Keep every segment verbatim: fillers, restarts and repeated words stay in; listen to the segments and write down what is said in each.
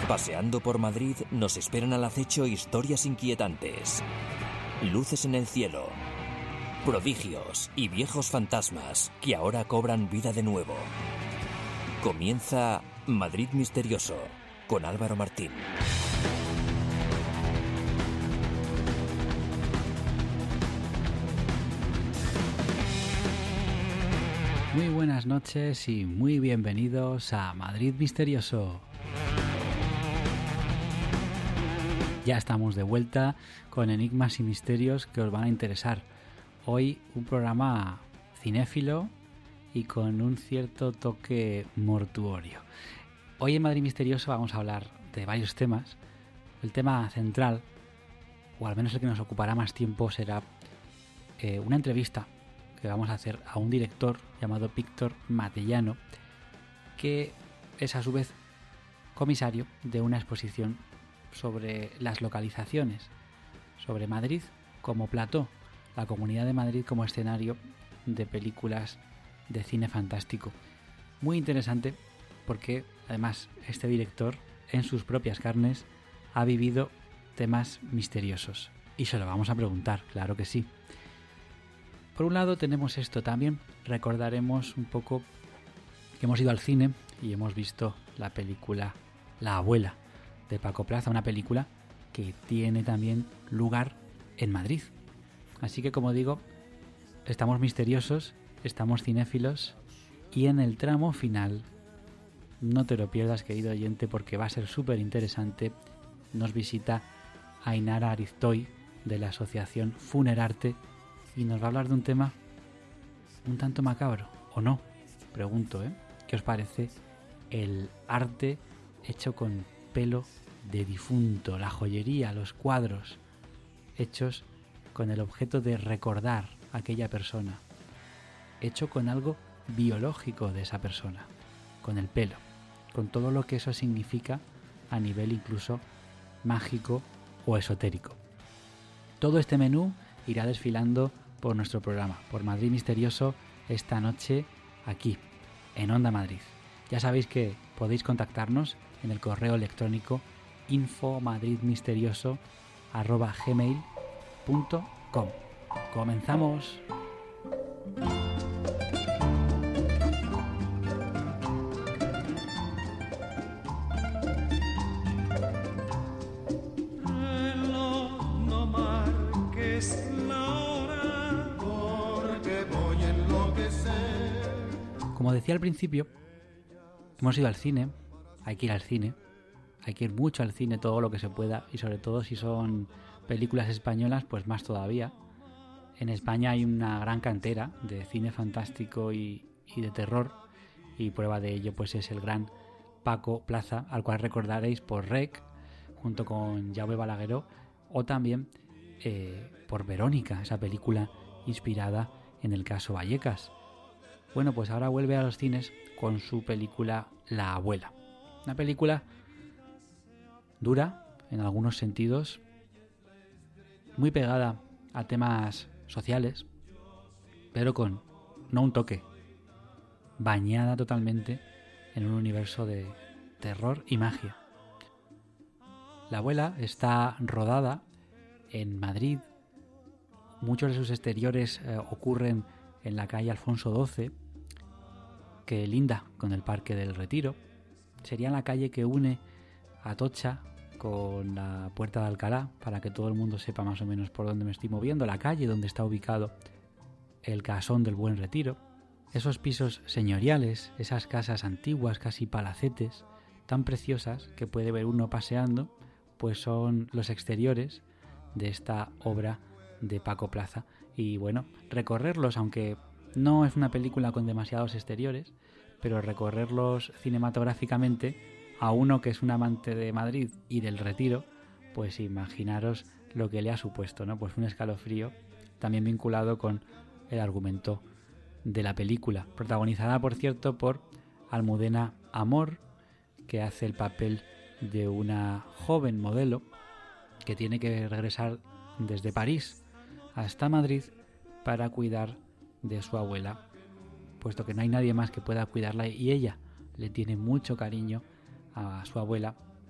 Paseando por Madrid nos esperan al acecho historias inquietantes, luces en el cielo, prodigios y viejos fantasmas que ahora cobran vida de nuevo. Comienza Madrid Misterioso con Álvaro Martín. Muy buenas noches y muy bienvenidos a Madrid Misterioso. Ya estamos de vuelta con enigmas y misterios que os van a interesar. Hoy un programa cinéfilo y con un cierto toque mortuorio. Hoy en Madrid Misterioso vamos a hablar de varios temas. El tema central, o al menos el que nos ocupará más tiempo, será eh, una entrevista que vamos a hacer a un director llamado Víctor Matellano, que es a su vez comisario de una exposición sobre las localizaciones, sobre Madrid como plató, la Comunidad de Madrid como escenario de películas de cine fantástico. Muy interesante porque además este director en sus propias carnes ha vivido temas misteriosos y se lo vamos a preguntar, claro que sí. Por un lado tenemos esto, también recordaremos un poco que hemos ido al cine y hemos visto la película La Abuela de Paco Plaza, una película que tiene también lugar en Madrid. Así que, como digo, estamos misteriosos, estamos cinéfilos y en el tramo final, no te lo pierdas, querido oyente, porque va a ser súper interesante, nos visita Ainara Ariztoy de la asociación Funerarte y nos va a hablar de un tema un tanto macabro, ¿o no? Pregunto, ¿eh? ¿Qué os parece el arte hecho con pelo de difunto, la joyería, los cuadros hechos con el objeto de recordar a aquella persona, hecho con algo biológico de esa persona, con el pelo, con todo lo que eso significa a nivel incluso mágico o esotérico? Todo este menú irá desfilando por nuestro programa, por Madrid Misterioso, esta noche aquí, en Onda Madrid. Ya sabéis que podéis contactarnos en el correo electrónico info madridmisterioso arroba gmail punto com. ¡Comenzamos! Como decía al principio, hemos ido al cine, hay que ir al cine, hay que ir mucho al cine, todo lo que se pueda, y sobre todo si son películas españolas, pues más todavía. En España hay una gran cantera de cine fantástico y, y de terror, y prueba de ello pues es el gran Paco Plaza, al cual recordaréis por Rec, junto con Jaume Balagueró, o también eh, por Verónica, esa película inspirada en el caso Vallecas. Bueno, pues ahora vuelve a los cines con su película La Abuela. Una película dura en algunos sentidos, muy pegada a temas sociales, pero con no un toque, bañada totalmente en un universo de terror y magia. La Abuela está rodada en Madrid. Muchos de sus exteriores eh, ocurren en la calle Alfonso doce, que linda con el Parque del Retiro. Sería la calle que une Atocha con la Puerta de Alcalá, para que todo el mundo sepa más o menos por dónde me estoy moviendo, la calle donde está ubicado el Casón del Buen Retiro. Esos pisos señoriales, esas casas antiguas, casi palacetes, tan preciosas que puede ver uno paseando, pues son los exteriores de esta obra de Paco Plaza. Y bueno, recorrerlos, aunque no es una película con demasiados exteriores, pero recorrerlos cinematográficamente a uno que es un amante de Madrid y del Retiro, pues imaginaros lo que le ha supuesto, ¿no? Pues un escalofrío también vinculado con el argumento de la película, protagonizada, por cierto, por Almudena Amor, que hace el papel de una joven modelo que tiene que regresar desde París hasta Madrid para cuidar de su abuela, puesto que no hay nadie más que pueda cuidarla y ella le tiene mucho cariño a su abuela,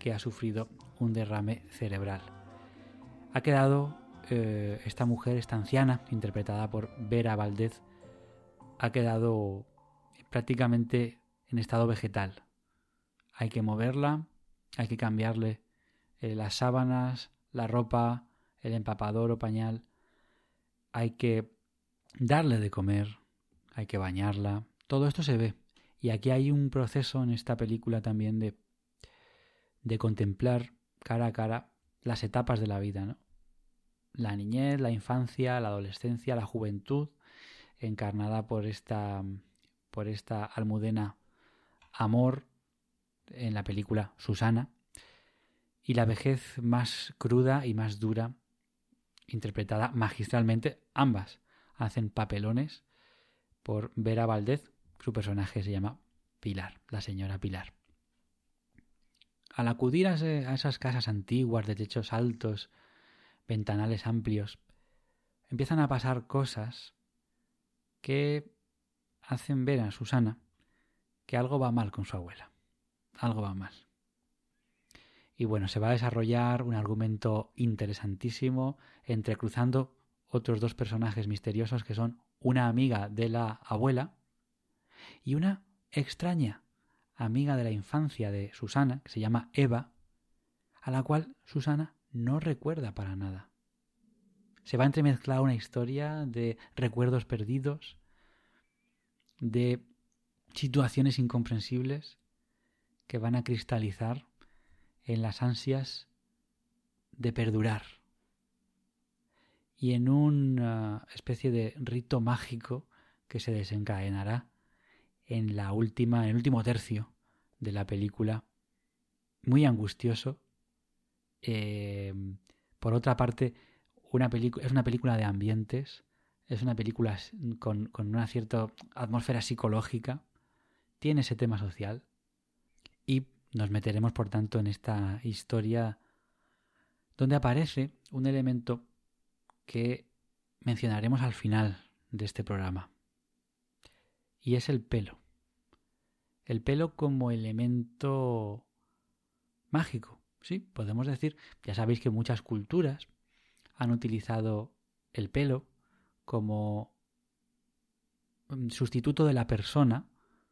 que ha sufrido un derrame cerebral. Ha quedado, eh, esta mujer, esta anciana, interpretada por Vera Valdez, ha quedado prácticamente en estado vegetal. Hay que moverla, hay que cambiarle eh, las sábanas, la ropa, el empapador o pañal, hay que darle de comer, hay que bañarla. Todo esto se ve. Y aquí hay un proceso en esta película también de, de contemplar cara a cara las etapas de la vida, ¿no? La niñez, la infancia, la adolescencia, la juventud, encarnada por esta, por esta Almudena Amor en la película Susana, y la vejez más cruda y más dura, interpretada magistralmente. Ambas hacen papelones por Vera Valdez. Su personaje se llama Pilar, la señora Pilar. Al acudir a, ese, a esas casas antiguas de techos altos, ventanales amplios, empiezan a pasar cosas que hacen ver a Susana que algo va mal con su abuela. Algo va mal. Y bueno, se va a desarrollar un argumento interesantísimo, entrecruzando otros dos personajes misteriosos que son una amiga de la abuela y una extraña amiga de la infancia de Susana, que se llama Eva, a la cual Susana no recuerda para nada. Se va a entremezclar una historia de recuerdos perdidos, de situaciones incomprensibles que van a cristalizar en las ansias de perdurar y en una especie de rito mágico que se desencadenará en la última, en el último tercio de la película, muy angustioso. Eh, por otra parte, una película es una película de ambientes, es una película con, con una cierta atmósfera psicológica, tiene ese tema social y nos meteremos, por tanto, en esta historia donde aparece un elemento que mencionaremos al final de este programa. Y es el pelo. El pelo como elemento mágico. Sí, podemos decir, ya sabéis que muchas culturas han utilizado el pelo como sustituto de la persona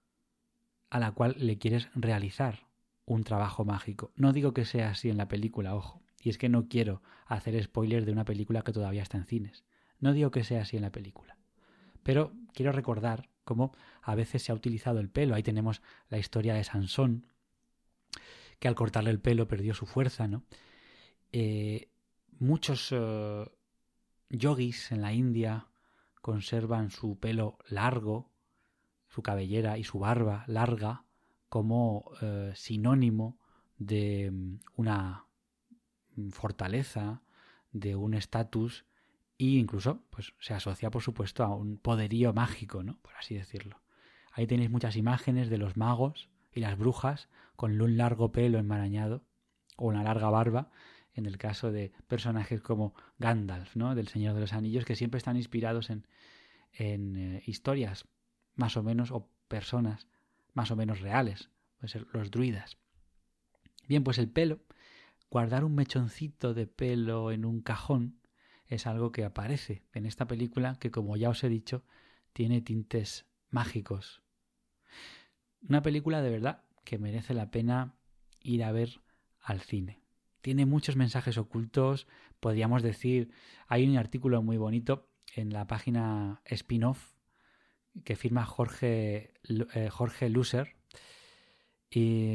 a la cual le quieres realizar un trabajo mágico. No digo que sea así en la película, ojo. Y es que no quiero hacer spoiler de una película que todavía está en cines. No digo que sea así en la película. Pero quiero recordar cómo a veces se ha utilizado el pelo. Ahí tenemos la historia de Sansón, que al cortarle el pelo perdió su fuerza, ¿no? Eh, muchos uh, yogis en la India conservan su pelo largo, su cabellera y su barba larga como uh, sinónimo de una fortaleza, de un estatus, e incluso pues se asocia, por supuesto, a un poderío mágico, ¿no? Por así decirlo. Ahí tenéis muchas imágenes de los magos y las brujas con un largo pelo enmarañado o una larga barba, en el caso de personajes como Gandalf, ¿no? Del Señor de los Anillos, que siempre están inspirados en, en eh, historias más o menos, o personas más o menos reales, pueden ser los druidas. Bien, pues el pelo, guardar un mechoncito de pelo en un cajón, es algo que aparece en esta película que, como ya os he dicho, tiene tintes mágicos. Una película de verdad que merece la pena ir a ver al cine. Tiene muchos mensajes ocultos, podríamos decir. Hay un artículo muy bonito en la página Spin-Off que firma Jorge, eh, Jorge Luser, y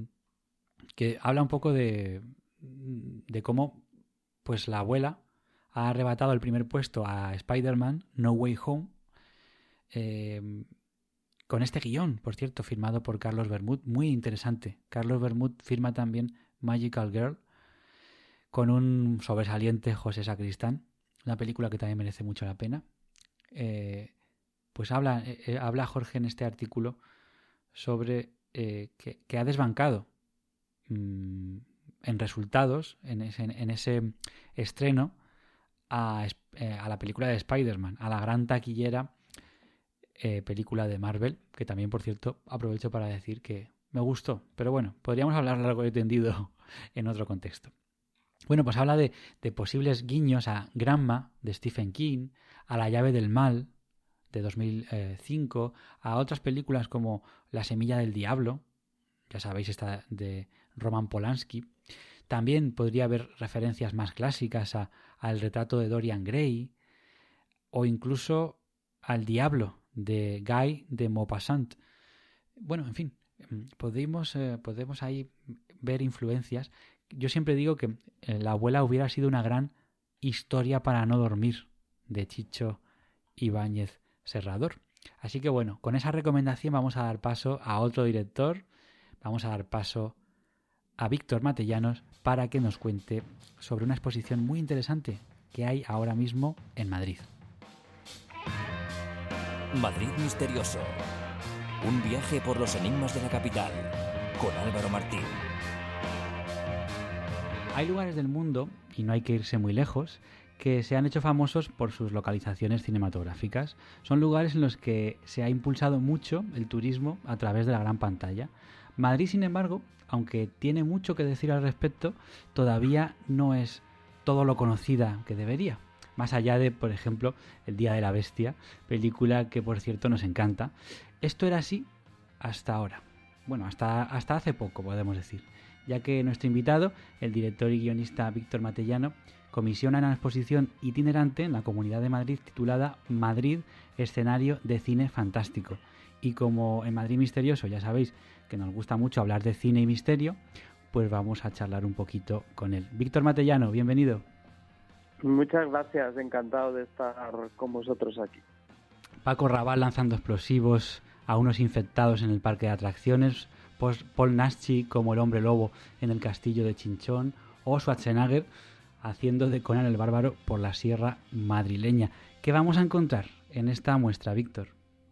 que habla un poco de, de cómo pues la abuela ha arrebatado el primer puesto a Spider-Man No Way Home, eh, con este guión, por cierto, firmado por Carlos Bermud, muy interesante. Carlos Bermud firma también Magical Girl, con un sobresaliente José Sacristán, una película que también merece mucho la pena. Eh, pues habla, eh, habla Jorge en este artículo sobre eh, que, que ha desbancado mmm, en resultados, en ese, en ese estreno, a, eh, a la película de Spider-Man, a la gran taquillera eh, película de Marvel, que también, por cierto, aprovecho para decir que me gustó. Pero bueno, podríamos hablar largo y tendido en otro contexto. Bueno, pues habla de, de posibles guiños a Granma, de Stephen King, a La llave del mal, de dos mil cinco, a otras películas como La semilla del diablo, ya sabéis, esta de Roman Polanski. También podría haber referencias más clásicas a, al retrato de Dorian Gray o incluso al Diablo de Guy de Maupassant. Bueno, en fin, podemos, eh, podemos ahí ver influencias. Yo siempre digo que eh, La abuela hubiera sido una gran historia para no dormir, de Chicho Ibáñez Serrador. Así que bueno, con esa recomendación vamos a dar paso a otro director, vamos a dar paso a Víctor Matellanos para que nos cuente sobre una exposición muy interesante que hay ahora mismo en Madrid. Madrid Misterioso. Un viaje por los enigmas de la capital, con Álvaro Martín. Hay lugares del mundo, y no hay que irse muy lejos, que se han hecho famosos por sus localizaciones cinematográficas. Son lugares en los que se ha impulsado mucho el turismo a través de la gran pantalla. Madrid, sin embargo, aunque tiene mucho que decir al respecto, todavía no es todo lo conocida que debería. Más allá de, por ejemplo, El Día de la Bestia, película que, por cierto, nos encanta. Esto era así hasta ahora. Bueno, hasta, hasta hace poco, podemos decir, ya que nuestro invitado, el director y guionista Víctor Matellano, comisiona una exposición itinerante en la Comunidad de Madrid titulada Madrid, escenario de cine fantástico. Y como en Madrid Misterioso ya sabéis que nos gusta mucho hablar de cine y misterio, pues vamos a charlar un poquito con él. Víctor Matellano, bienvenido. Muchas gracias, encantado de estar con vosotros aquí. Paco Rabanne lanzando explosivos a unos infectados en el parque de atracciones, Paul Naschy como el hombre lobo en el castillo de Chinchón, o Schwarzenegger haciendo de Conan el Bárbaro por la sierra madrileña. ¿Qué vamos a encontrar en esta muestra, Víctor?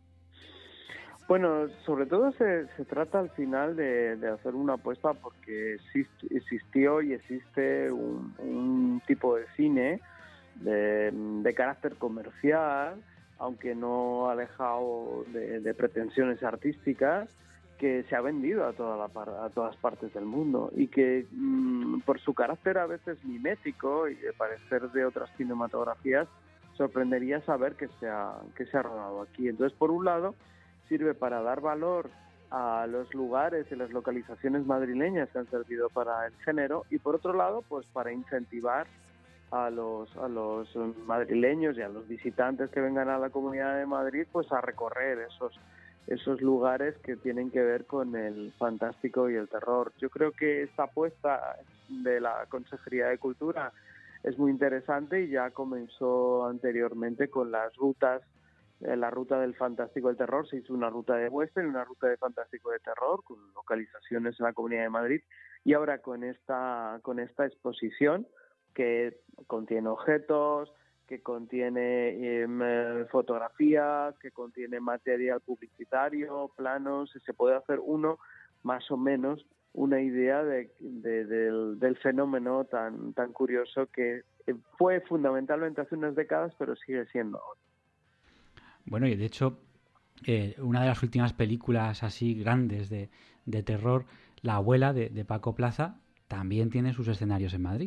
Bueno, sobre todo se, se trata al final de, de hacer una apuesta porque exist, existió y existe un, un tipo de cine de, de carácter comercial, aunque no alejado de, de pretensiones artísticas, que se ha vendido a, toda la, a todas partes del mundo y que mmm, por su carácter a veces mimético y de parecer de otras cinematografías, sorprendería saber que se ha, que se ha rodado aquí. Entonces, por un lado, sirve para dar valor a los lugares y las localizaciones madrileñas que han servido para el género y, por otro lado, pues para incentivar a los a los madrileños y a los visitantes que vengan a la Comunidad de Madrid pues a recorrer esos esos lugares que tienen que ver con el fantástico y el terror. Yo creo que esta apuesta de la Consejería de Cultura es muy interesante y ya comenzó anteriormente con las rutas, eh, la ruta del fantástico y el terror. Se hizo una ruta de western y una ruta de fantástico y de terror con localizaciones en la Comunidad de Madrid, y ahora con esta con esta exposición que contiene objetos, que contiene eh, fotografías, que contiene material publicitario, planos, se puede hacer uno más o menos una idea de, de, del, del fenómeno tan, tan curioso que fue fundamentalmente hace unas décadas, pero sigue siendo ahora. Bueno, y de hecho, eh, una de las últimas películas así grandes de, de terror, La abuela, de, de Paco Plaza, también tiene sus escenarios en Madrid.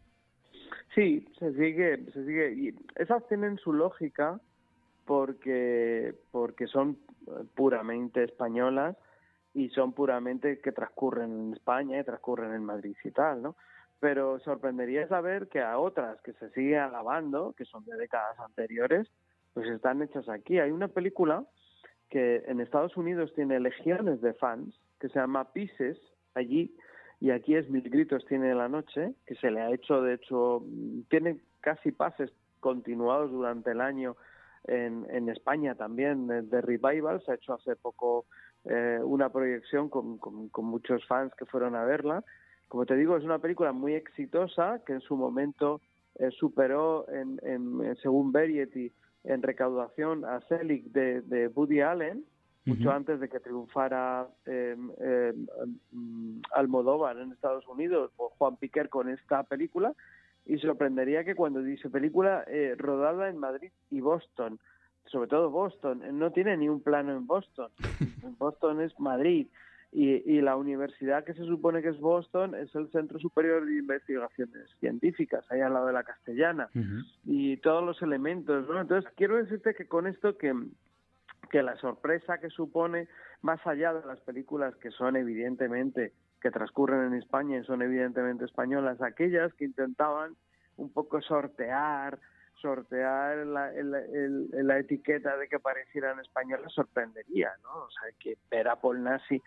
Sí, se sigue, se sigue, y esas tienen su lógica porque porque son puramente españolas y son puramente que transcurren en España y transcurren en Madrid y tal, ¿no? Pero sorprendería saber que a otras que se siguen alabando, que son de décadas anteriores, pues están hechas aquí. Hay una película que en Estados Unidos tiene legiones de fans, que se llama Pieces, allí, y aquí es Mil gritos tiene la noche, que se le ha hecho, de hecho, tiene casi pases continuados durante el año en, en España también, de, de revival. Se ha hecho hace poco eh, una proyección con, con, con muchos fans que fueron a verla. Como te digo, es una película muy exitosa que en su momento eh, superó, en, en, según Variety, en recaudación a Selig de, de Woody Allen, mucho uh-huh. antes de que triunfara eh, eh, Almodóvar en Estados Unidos o Juan Piquer con esta película, y sorprendería que cuando dice película eh, rodada en Madrid y Boston, sobre todo Boston, no tiene ni un plano en Boston, en Boston es Madrid, Y, y la universidad que se supone que es Boston es el Centro Superior de Investigaciones Científicas, ahí al lado de la Castellana, uh-huh. y todos los elementos, ¿no? Entonces, quiero decirte que con esto que, que la sorpresa que supone, más allá de las películas que son evidentemente, que transcurren en España y son evidentemente españolas, aquellas que intentaban un poco sortear, sortear la, el, el, la etiqueta de que parecieran españolas sorprendería, ¿no? O sea, que ver a Paul Naschy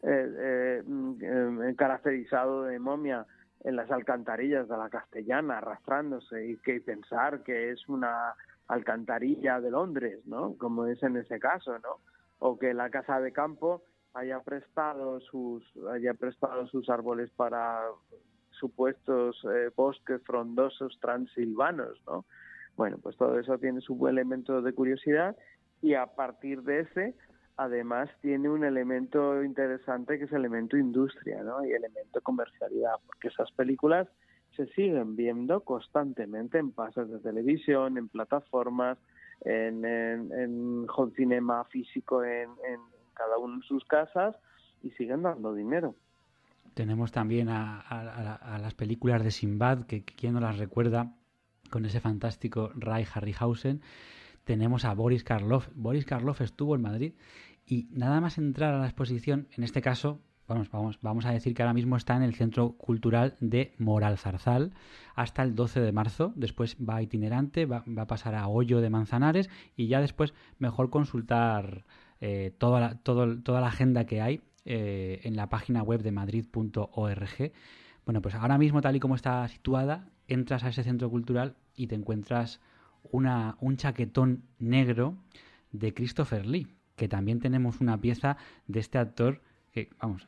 Eh, eh, caracterizado de momia en las alcantarillas de la Castellana, arrastrándose, y que pensar que es una alcantarilla de Londres, ¿no? Como es en ese caso, ¿no? O que la Casa de Campo haya prestado sus haya prestado sus árboles para supuestos eh, bosques frondosos transilvanos, ¿no? Bueno, pues todo eso tiene su buen elemento de curiosidad, y a partir de ese además tiene un elemento interesante que es el elemento industria, ¿no? Y elemento comercialidad, porque esas películas se siguen viendo constantemente en pases de televisión, en plataformas, en, en, en home cinema físico en, en cada uno de sus casas, y siguen dando dinero. Tenemos también a, a, a las películas de Sinbad, que, que quién no las recuerda, con ese fantástico Ray Harryhausen. Tenemos a Boris Karloff. Boris Karloff estuvo en Madrid, y nada más entrar a la exposición, en este caso, vamos, vamos, vamos a decir que ahora mismo está en el Centro Cultural de Moralzarzal hasta el doce de marzo. Después va itinerante, va, va a pasar a Hoyo de Manzanares, y ya después mejor consultar eh, toda, la, todo, toda la agenda que hay eh, en la página web de madrid punto org. Bueno, pues ahora mismo, tal y como está situada, entras a ese centro cultural y te encuentras Una, un chaquetón negro de Christopher Lee, que también tenemos una pieza de este actor que, vamos,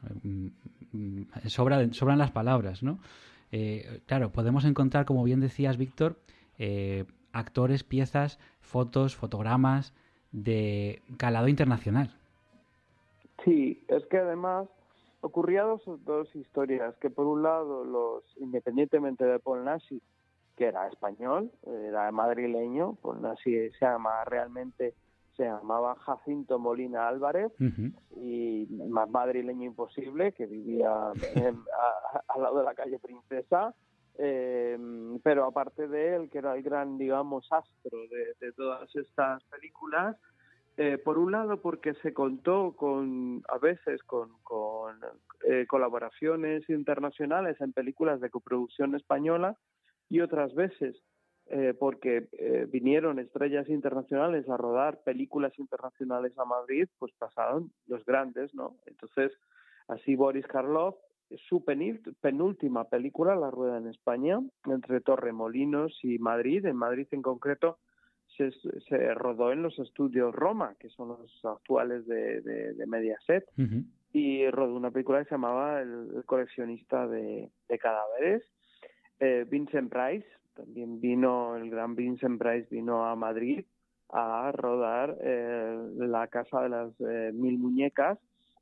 sobra, sobran las palabras, ¿no? Eh, claro, podemos encontrar, como bien decías, Víctor, eh, actores, piezas, fotos, fotogramas de calado internacional. Sí, es que además ocurría dos, dos historias, que por un lado, los independientemente de Paul Naschy, que era español, era madrileño, pues así se llama realmente, se llamaba Jacinto Molina Álvarez, uh-huh. y más madrileño imposible, que vivía en, a, al lado de la calle Princesa, eh, pero aparte de él, que era el gran, digamos, astro de, de todas estas películas, eh, por un lado porque se contó con, a veces, con, con eh, colaboraciones internacionales en películas de coproducción española, y otras veces eh, porque eh, vinieron estrellas internacionales a rodar películas internacionales a Madrid, pues pasaron los grandes, ¿no? Entonces, así Boris Karloff, su penúltima película la rueda en España, entre Torremolinos y Madrid. En Madrid en concreto se, se rodó en los estudios Roma, que son los actuales de, de, de Mediaset, uh-huh. y rodó una película que se llamaba El, el coleccionista de, de cadáveres. Eh, Vincent Price, también vino, el gran Vincent Price vino a Madrid a rodar eh, La casa de las eh, mil muñecas,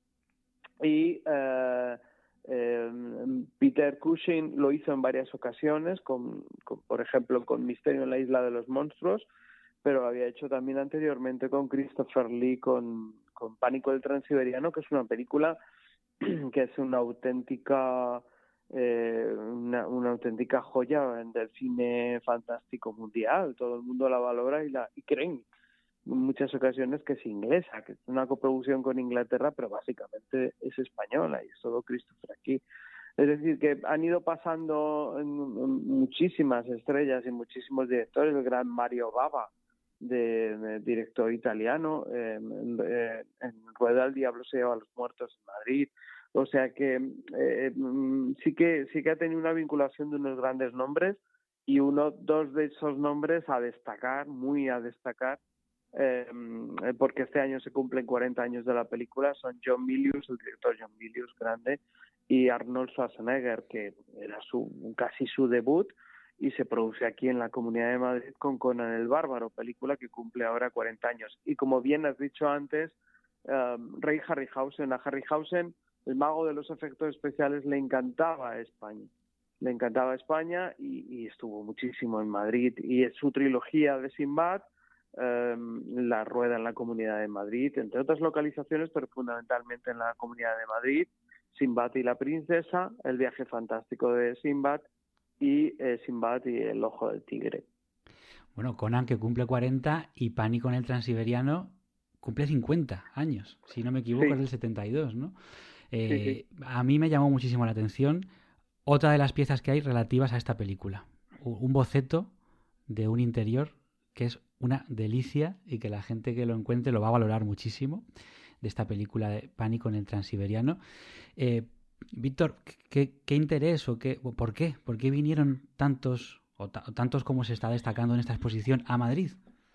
y eh, eh, Peter Cushing lo hizo en varias ocasiones, con, con, por ejemplo con Misterio en la isla de los monstruos, pero lo había hecho también anteriormente con Christopher Lee, con, con Pánico del Transiberiano, que es una película que es una auténtica eh, una, una auténtica joya del cine fantástico mundial. Todo el mundo la valora y la y creen en muchas ocasiones que es inglesa, que es una coproducción con Inglaterra, pero básicamente es española, y es todo Christopher aquí. Es decir, que han ido pasando en, en muchísimas estrellas y muchísimos directores. El gran Mario Bava, de, de director italiano, eh, eh, en Rueda el Diablo se lleva a los muertos en Madrid. O sea que eh, sí que sí que ha tenido una vinculación de unos grandes nombres, y uno dos de esos nombres a destacar, muy a destacar, eh, porque este año se cumplen cuarenta años de la película, son John Milius, el director John Milius, grande, y Arnold Schwarzenegger, que era su casi su debut, y se produce aquí en la Comunidad de Madrid con Conan el Bárbaro, película que cumple ahora cuarenta años. Y como bien has dicho antes, um, Ray Harryhausen, a Harryhausen, el mago de los efectos especiales, le encantaba España. Le encantaba España y, y estuvo muchísimo en Madrid. Y es su trilogía de Sinbad, eh, la rueda en la Comunidad de Madrid, entre otras localizaciones, pero fundamentalmente en la Comunidad de Madrid, Sinbad y la princesa, El viaje fantástico de Sinbad y eh, Sinbad y el ojo del tigre. Bueno, Conan, que cumple cuarenta, y Pánico en el Transiberiano cumple cincuenta años, si no me equivoco, sí. Es del setenta y dos, ¿no? Eh, sí, sí. A mí me llamó muchísimo la atención otra de las piezas que hay relativas a esta película. Un boceto de un interior que es una delicia y que la gente que lo encuentre lo va a valorar muchísimo, de esta película de Pánico en el Transiberiano. Eh, Víctor, ¿qué, ¿qué interés o qué, o por qué? ¿Por qué vinieron tantos, o, ta, o tantos como se está destacando en esta exposición, a Madrid?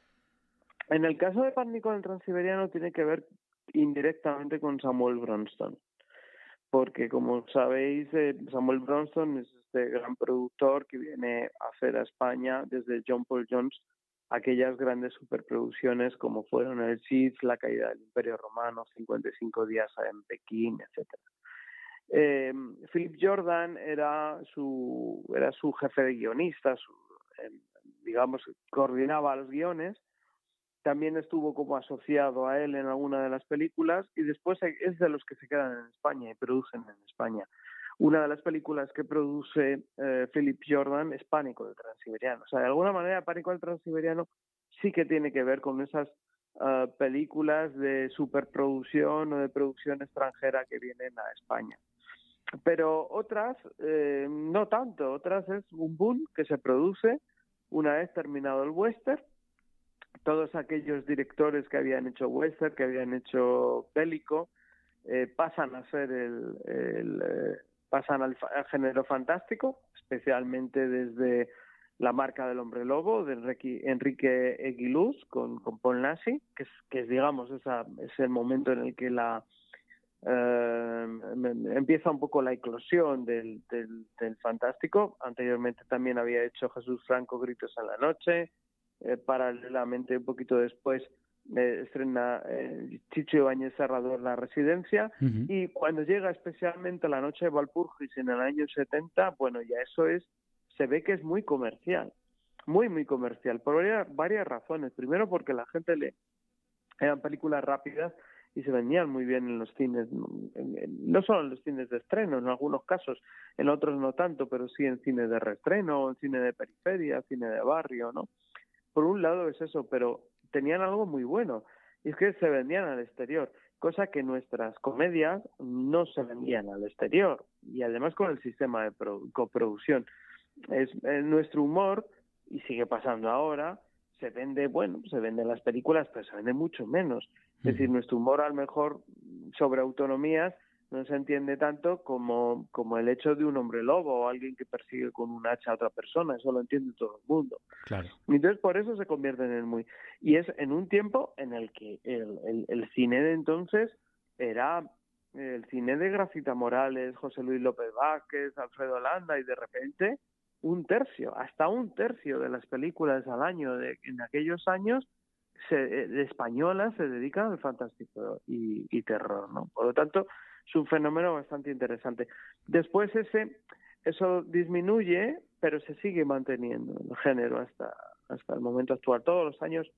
En el caso de Pánico en el Transiberiano tiene que ver indirectamente con Samuel Bronston, porque como sabéis, eh, Samuel Bronston es este gran productor que viene a hacer a España desde John Paul Jones aquellas grandes superproducciones como fueron El Cid, La caída del Imperio Romano, cincuenta y cinco días en Pekín, etcétera. Eh, Philip Jordan era su era su jefe de guionista, su, eh, digamos, coordinaba los guiones. También estuvo como asociado a él en alguna de las películas y después es de los que se quedan en España y producen en España. Una de las películas que produce eh, Philip Jordan es Pánico del Transiberiano. O sea, de alguna manera Pánico del Transiberiano sí que tiene que ver con esas uh, películas de superproducción o de producción extranjera que vienen a España. Pero otras, eh, no tanto. Otras es un boom que se produce una vez terminado el western. Todos aquellos directores que habían hecho western, que habían hecho bélico, eh, pasan a ser el, el eh, pasan al, al género fantástico, especialmente desde La marca del hombre lobo de Enrique, Enrique Eguiluz con, con Paul Naschy, que es, que es digamos esa, es el momento en el que la eh, empieza un poco la eclosión del, del, del fantástico. Anteriormente también había hecho Jesús Franco Gritos en la noche. Eh, paralelamente, un poquito después, eh, estrena eh, Chicho Ibáñez Serrador La residencia, uh-huh. Y cuando llega especialmente La noche de Walpurgis en el año setenta, bueno, ya eso es, se ve que es muy comercial, muy, muy comercial, por varias, varias razones. Primero porque la gente le eran películas rápidas y se vendían muy bien en los cines, no solo en los cines de estreno, en algunos casos, en otros no tanto, pero sí en cine de reestreno, en cine de periferia, cine de barrio, ¿no? Por un lado es eso, pero tenían algo muy bueno, y es que se vendían al exterior, cosa que nuestras comedias no se vendían al exterior, y además con el sistema de pro- coproducción. Es, es nuestro humor, y sigue pasando ahora, se vende, bueno, se venden las películas, pero se vende mucho menos. Es decir, nuestro humor a lo mejor sobre autonomías no se entiende tanto como, como el hecho de un hombre lobo o alguien que persigue con un hacha a otra persona, eso lo entiende todo el mundo. Claro. Y entonces por eso se convierte en el muy... Y es en un tiempo en el que el, el, el cine de entonces era el cine de Gracita Morales, José Luis López Vázquez, Alfredo Landa, y de repente un tercio, hasta un tercio de las películas al año de, en aquellos años se, de españolas se dedican al fantástico y, y terror, ¿no? Por lo tanto, es un fenómeno bastante interesante. Después ese eso disminuye, pero se sigue manteniendo el género hasta hasta el momento actual. Todos los años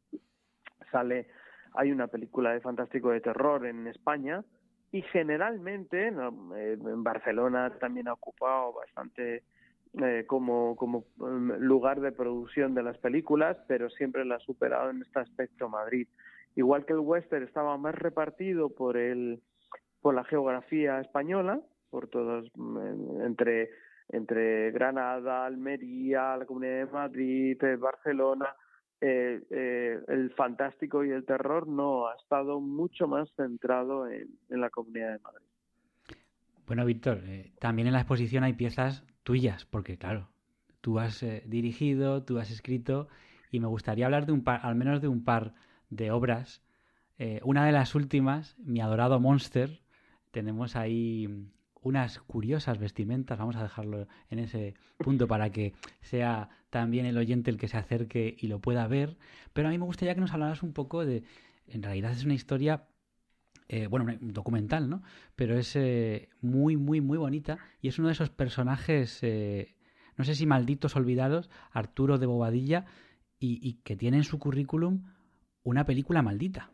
sale hay una película de fantástico de terror en España y generalmente ¿no? en Barcelona también ha ocupado bastante eh, como como lugar de producción de las películas, pero siempre la ha superado en este aspecto Madrid. Igual que el western estaba más repartido por el por la geografía española, por todos, entre, entre Granada, Almería, la Comunidad de Madrid, Barcelona, eh, eh, el fantástico y el terror no ha estado mucho más centrado en, en la Comunidad de Madrid. Bueno, Víctor, eh, también en la exposición hay piezas tuyas, porque claro, tú has eh, dirigido, tú has escrito, y me gustaría hablar de un par, al menos de un par de obras. Eh, una de las últimas, Mi adorado Monster. Tenemos ahí unas curiosas vestimentas, vamos a dejarlo en ese punto para que sea también el oyente el que se acerque y lo pueda ver, pero a mí me gustaría que nos hablaras un poco de, en realidad es una historia, eh, bueno, un documental, ¿no? Pero es eh, muy, muy, muy bonita y es uno de esos personajes, eh, no sé si malditos olvidados, Arturo de Bobadilla, y, y que tiene en su currículum una película maldita.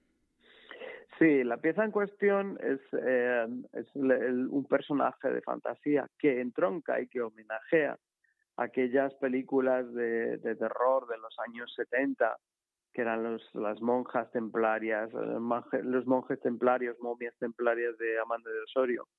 Sí, la pieza en cuestión es, eh, es el, el, un personaje de fantasía que entronca y que homenajea aquellas películas de, de terror de los años setenta, que eran los, las monjas templarias, los monjes templarios, momias templarias de Amanda de Osorio.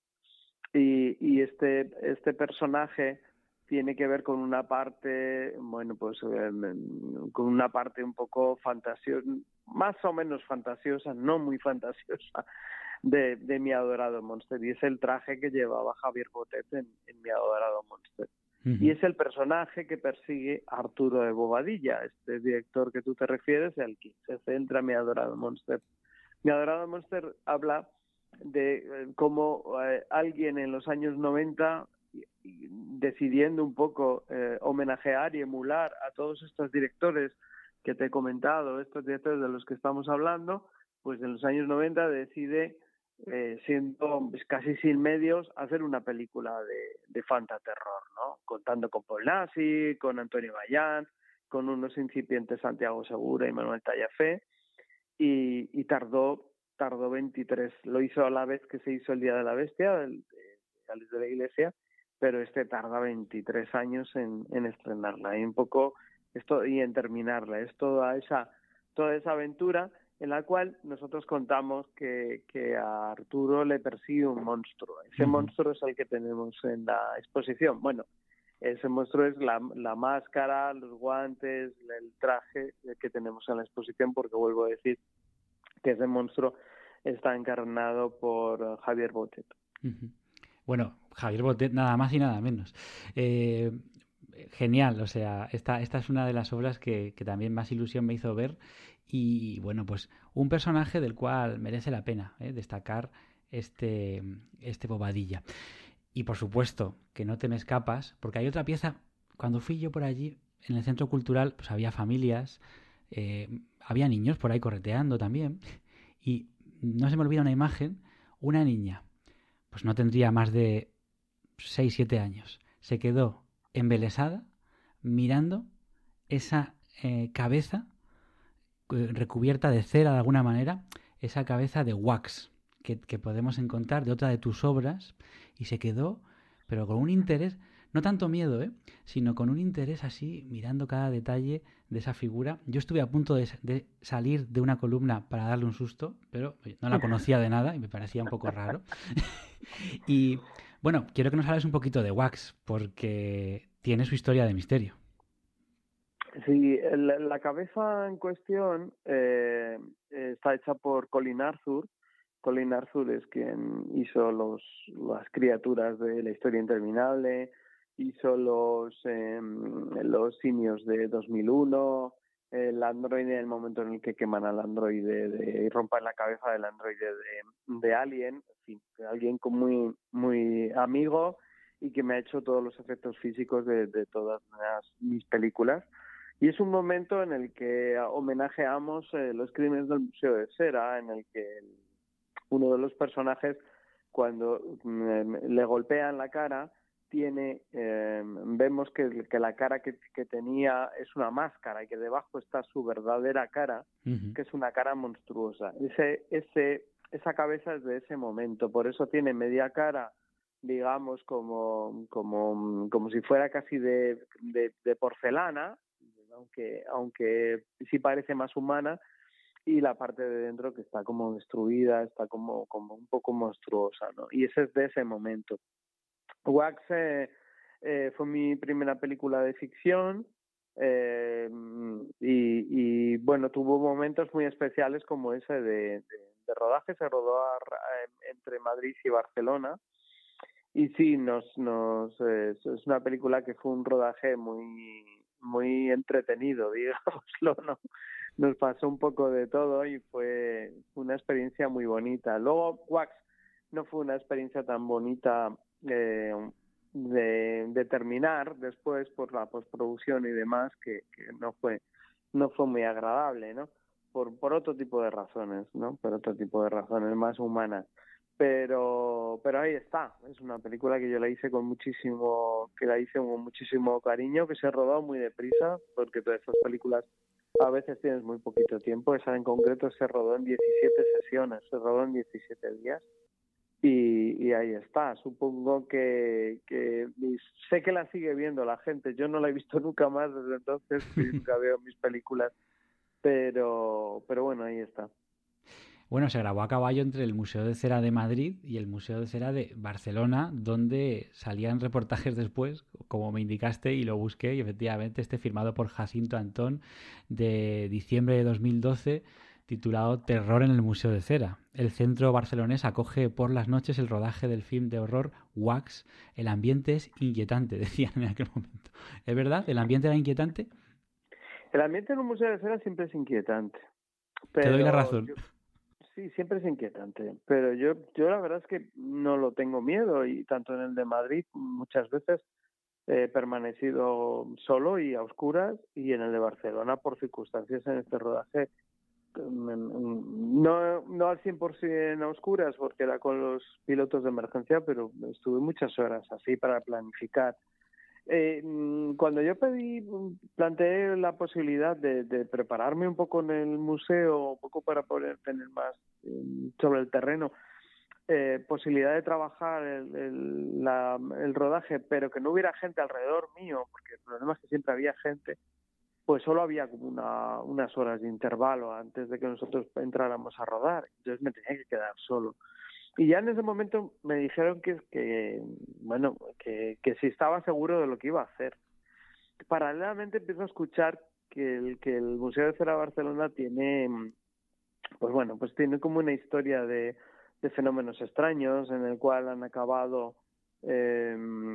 Y, y este, este personaje tiene que ver con una parte, bueno, pues eh, con una parte un poco fantasiosa, más o menos fantasiosa, no muy fantasiosa, de, de Mi adorado Monster. Y es el traje que llevaba Javier Botet en, en Mi adorado Monster. Uh-huh. Y es el personaje que persigue a Arturo de Bobadilla, este director que tú te refieres, al que se centra Mi adorado Monster. Mi adorado Monster habla de eh, cómo eh, alguien en los años noventa, decidiendo un poco eh, homenajear y emular a todos estos directores que te he comentado, estos directores de los que estamos hablando, pues en los años noventa decide, eh, siendo casi sin medios, hacer una película de, de fantaterror, ¿no? Contando con Paul Nassy, con Antonio Bayán, con unos incipientes Santiago Segura y Manuel Tallafé, y, y tardó tardó veintitrés, lo hizo a la vez que se hizo El Día de la Bestia, el, el de la Iglesia, pero este tarda veintitrés años en, en estrenarla y un poco esto y en terminarla. Es toda esa toda esa aventura en la cual nosotros contamos que, que a Arturo le persigue un monstruo. Ese uh-huh. monstruo es el que tenemos en la exposición. Bueno, ese monstruo es la, la máscara, los guantes, el traje que tenemos en la exposición, porque vuelvo a decir que ese monstruo está encarnado por Javier Botet. Uh-huh. Bueno, Javier Botet nada más y nada menos. Eh, genial, o sea, esta, esta es una de las obras que, que también más ilusión me hizo ver y, bueno, pues un personaje del cual merece la pena ¿eh? destacar este, este Bobadilla. Y, por supuesto, que no te me escapas, porque hay otra pieza, cuando fui yo por allí, en el Centro Cultural, pues había familias, eh, había niños por ahí correteando también, y no se me olvida una imagen, una niña, pues no tendría más de seis siete años. Se quedó embelesada mirando esa eh, cabeza eh, recubierta de cera de alguna manera, esa cabeza de wax que, que podemos encontrar de otra de tus obras, y se quedó, pero con un interés, no tanto miedo, ¿eh? sino con un interés así, mirando cada detalle de esa figura. Yo estuve a punto de, de salir de una columna para darle un susto, pero no la conocía de nada y me parecía un poco raro. Y bueno, quiero que nos hables un poquito de Wax, porque tiene su historia de misterio. Sí, la, la cabeza en cuestión eh, está hecha por Colin Arthur. Colin Arthur es quien hizo los, las criaturas de La historia interminable, hizo los, eh, los simios de dos mil uno, el androide, el momento en el que queman al androide de, y rompan la cabeza del androide de, de Alien, en fin, alguien con muy, muy amigo y que me ha hecho todos los efectos físicos de, de todas las, mis películas. Y es un momento en el que homenajeamos eh, los crímenes del Museo de Cera, en el que el, uno de los personajes, cuando eh, le golpean la cara, tiene eh, vemos que, que la cara que, que tenía es una máscara y que debajo está su verdadera cara, uh-huh. que es una cara monstruosa. Ese, ese, esa cabeza es de ese momento, por eso tiene media cara, digamos, como, como, como si fuera casi de, de, de porcelana, aunque, aunque sí parece más humana, y la parte de dentro que está como destruida, está como, como un poco monstruosa, ¿no? Y ese es de ese momento. Wax eh, eh, fue mi primera película de ficción eh, y, y, bueno, tuvo momentos muy especiales como ese de, de, de rodaje. Se rodó a, a, entre Madrid y Barcelona y sí, nos, nos eh, es una película que fue un rodaje muy, muy entretenido, digámoslo, ¿no? Nos pasó un poco de todo y fue una experiencia muy bonita. Luego, Wax no fue una experiencia tan bonita eh, de, de terminar después por la postproducción y demás, que, que no fue no fue muy agradable, ¿no? Por, por otro tipo de razones, ¿no? Por otro tipo de razones más humanas. Pero pero ahí está, es una película que yo la hice con muchísimo que la hice con muchísimo cariño, que se rodó muy deprisa, porque todas estas películas a veces tienes muy poquito tiempo. Esa en concreto se rodó en diecisiete sesiones, se rodó en diecisiete días. Y, y ahí está. Supongo que, que sé que la sigue viendo la gente. Yo no la he visto nunca más desde entonces, nunca veo mis películas, pero, pero bueno, ahí está. Bueno, se grabó a caballo entre el Museo de Cera de Madrid y el Museo de Cera de Barcelona, donde salían reportajes después, como me indicaste, y lo busqué, y efectivamente este firmado por Jacinto Antón, de diciembre de dos mil doce, titulado Terror en el Museo de Cera. El centro barcelonés acoge por las noches el rodaje del film de horror Wax. El ambiente es inquietante, decían en aquel momento. ¿Es verdad? ¿El ambiente era inquietante? El ambiente en un museo de cera siempre es inquietante. Pero Te doy la razón. Yo, sí, siempre es inquietante. Pero yo, yo la verdad es que no lo tengo miedo, y tanto en el de Madrid muchas veces he permanecido solo y a oscuras, y en el de Barcelona por circunstancias en este rodaje no, no al cien por ciento a oscuras porque era con los pilotos de emergencia, pero estuve muchas horas así para planificar. Eh, cuando yo pedí, planteé la posibilidad de, de prepararme un poco en el museo, un poco para poder tener más eh, sobre el terreno, eh, posibilidad de trabajar el, el, la, el rodaje, pero que no hubiera gente alrededor mío, porque el problema es que siempre había gente, pues solo había como una, unas horas de intervalo antes de que nosotros entráramos a rodar, entonces me tenía que quedar solo. Y ya en ese momento me dijeron que, que bueno, que, que si estaba seguro de lo que iba a hacer. Paralelamente empiezo a escuchar que el, que el Museo de Cera Barcelona tiene, pues bueno, pues tiene como una historia de, de fenómenos extraños en el cual han acabado, eh,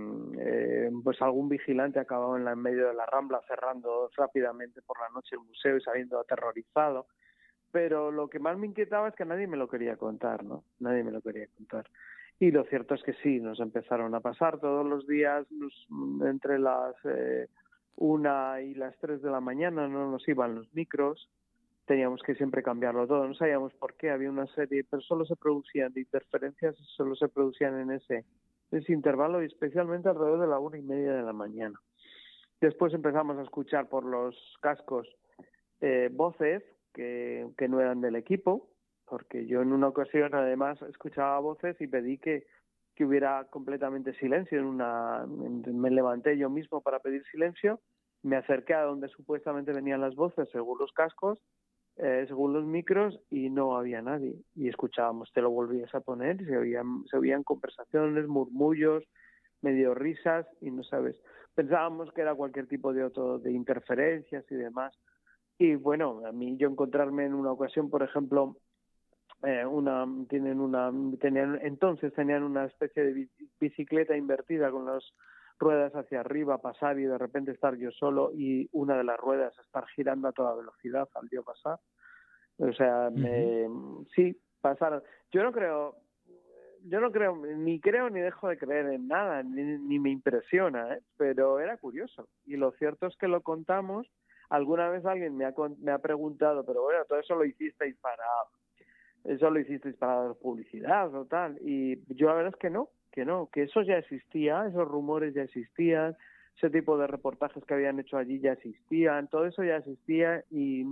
eh, pues algún vigilante ha acabado en, la, en medio de la Rambla cerrando rápidamente por la noche el museo y saliendo aterrorizado. Pero lo que más me inquietaba es que nadie me lo quería contar, ¿no? Nadie me lo quería contar. Y lo cierto es que sí, nos empezaron a pasar todos los días nos, entre las eh, una y las tres de la mañana, no nos iban los micros, teníamos que siempre cambiarlo todo, no sabíamos por qué, había una serie, pero solo se producían de interferencias, solo se producían en ese, ese intervalo, y especialmente alrededor de la una y media de la mañana. Después empezamos a escuchar por los cascos eh, voces, Que, que no eran del equipo, porque yo en una ocasión además escuchaba voces y pedí que, que hubiera completamente silencio. En una, me levanté yo mismo para pedir silencio, me acerqué a donde supuestamente venían las voces según los cascos, eh, según los micros, y no había nadie. Y escuchábamos, te lo volvías a poner y se oían, se oían conversaciones, murmullos, medio risas, y no sabes, pensábamos que era cualquier tipo de otro, de interferencias y demás. Y bueno, a mí yo encontrarme en una ocasión, por ejemplo, eh, una tienen una tenían entonces tenían una especie de bicicleta invertida con las ruedas hacia arriba, pasar y de repente estar yo solo y una de las ruedas estar girando a toda velocidad al yo pasar. O sea, me, uh-huh. sí, pasar. Yo no creo, yo no creo, ni creo ni dejo de creer en nada, ni, ni me impresiona, ¿eh? Pero era curioso. Y lo cierto es que lo contamos. Alguna vez alguien me ha, me ha preguntado, pero bueno, todo eso lo hicisteis para, eso lo hicisteis para dar publicidad o tal. Y yo la verdad es que no, que no, que eso ya existía, esos rumores ya existían, ese tipo de reportajes que habían hecho allí ya existían, todo eso ya existía y,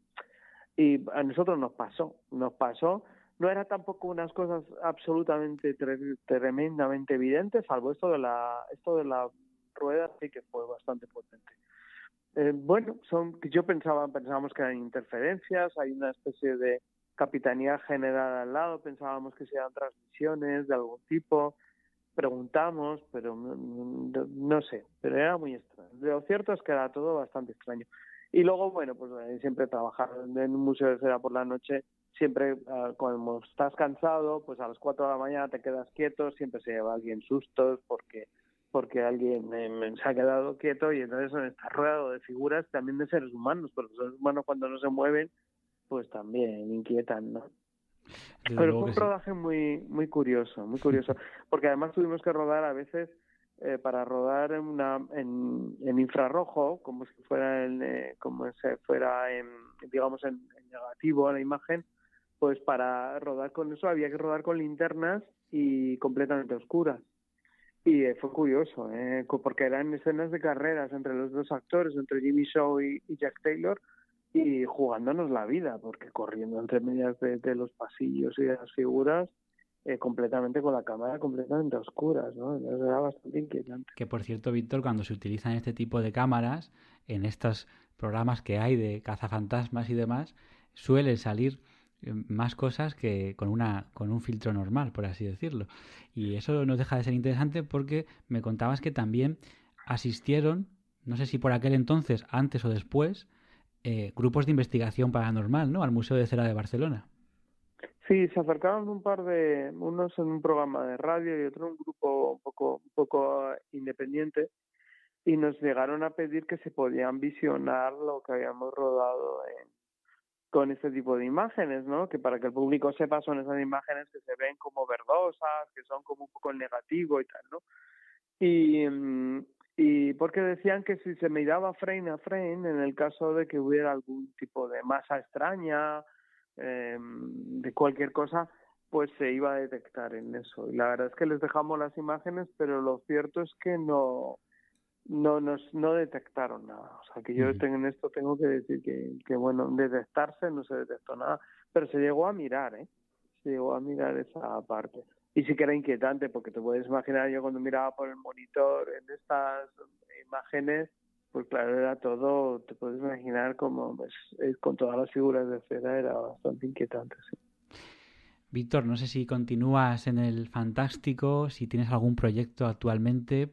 y a nosotros nos pasó, nos pasó. No era tampoco unas cosas absolutamente tre- tremendamente evidentes, salvo esto de la, esto de la rueda, sí que fue bastante potente. Eh, bueno, son, yo pensaba, pensábamos que eran interferencias, hay una especie de capitanía general al lado, pensábamos que sean transmisiones de algún tipo, preguntamos, pero no, no, no sé, pero era muy extraño. Lo cierto es que era todo bastante extraño. Y luego, bueno, pues eh, siempre trabajar en un museo de cera por la noche, siempre uh, cuando estás cansado, pues a las cuatro de la mañana te quedas quieto, siempre se lleva alguien sustos porque porque alguien eh, se ha quedado quieto, y entonces está rodeado de figuras también de seres humanos, pero los seres humanos cuando no se mueven, pues también inquietan, ¿no? Desde pero luego fue un que rodaje sí. muy muy curioso, muy curioso, porque además tuvimos que rodar a veces, eh, para rodar en, una, en, en infrarrojo, como si fuera en, eh, como si fuera en, digamos en, en negativo a la imagen, pues para rodar con eso había que rodar con linternas y completamente oscuras. Y eh, fue curioso, eh, porque eran escenas de carreras entre los dos actores, entre Jimmy Shaw y, y Jack Taylor, y jugándonos la vida, porque corriendo entre medias de, de los pasillos y de las figuras, eh, completamente con la cámara completamente a oscuras, ¿no? Entonces era bastante inquietante. Que por cierto, Víctor, cuando se utilizan este tipo de cámaras, en estos programas que hay de cazafantasmas y demás, suelen salir más cosas que con una con un filtro normal, por así decirlo. Y eso no deja de ser interesante porque me contabas que también asistieron, no sé si por aquel entonces, antes o después, eh, grupos de investigación paranormal, ¿no? Al Museo de Cera de Barcelona. Sí, se acercaron un par de, unos en un programa de radio y otro en un grupo un poco, un poco independiente, y nos llegaron a pedir que se podían visionar lo que habíamos rodado en, con este tipo de imágenes, ¿no? Que para que el público sepa son esas imágenes que se ven como verdosas, que son como un poco negativo y tal, ¿no? Y, y porque decían que si se miraba frame a frame, en el caso de que hubiera algún tipo de masa extraña, eh, de cualquier cosa, pues se iba a detectar en eso. Y la verdad es que les dejamos las imágenes, pero lo cierto es que no no nos no detectaron nada. O sea, que yo Uh-huh. tengo, en esto tengo que decir que, que, bueno, detectarse no se detectó nada, pero se llegó a mirar, ¿eh? Se llegó a mirar esa parte. Y sí que era inquietante, porque te puedes imaginar, yo cuando miraba por el monitor en estas imágenes, pues claro, era todo, te puedes imaginar como pues, con todas las figuras de cera, era bastante inquietante, sí. Víctor, no sé si continúas en el Fantástico, si tienes algún proyecto actualmente.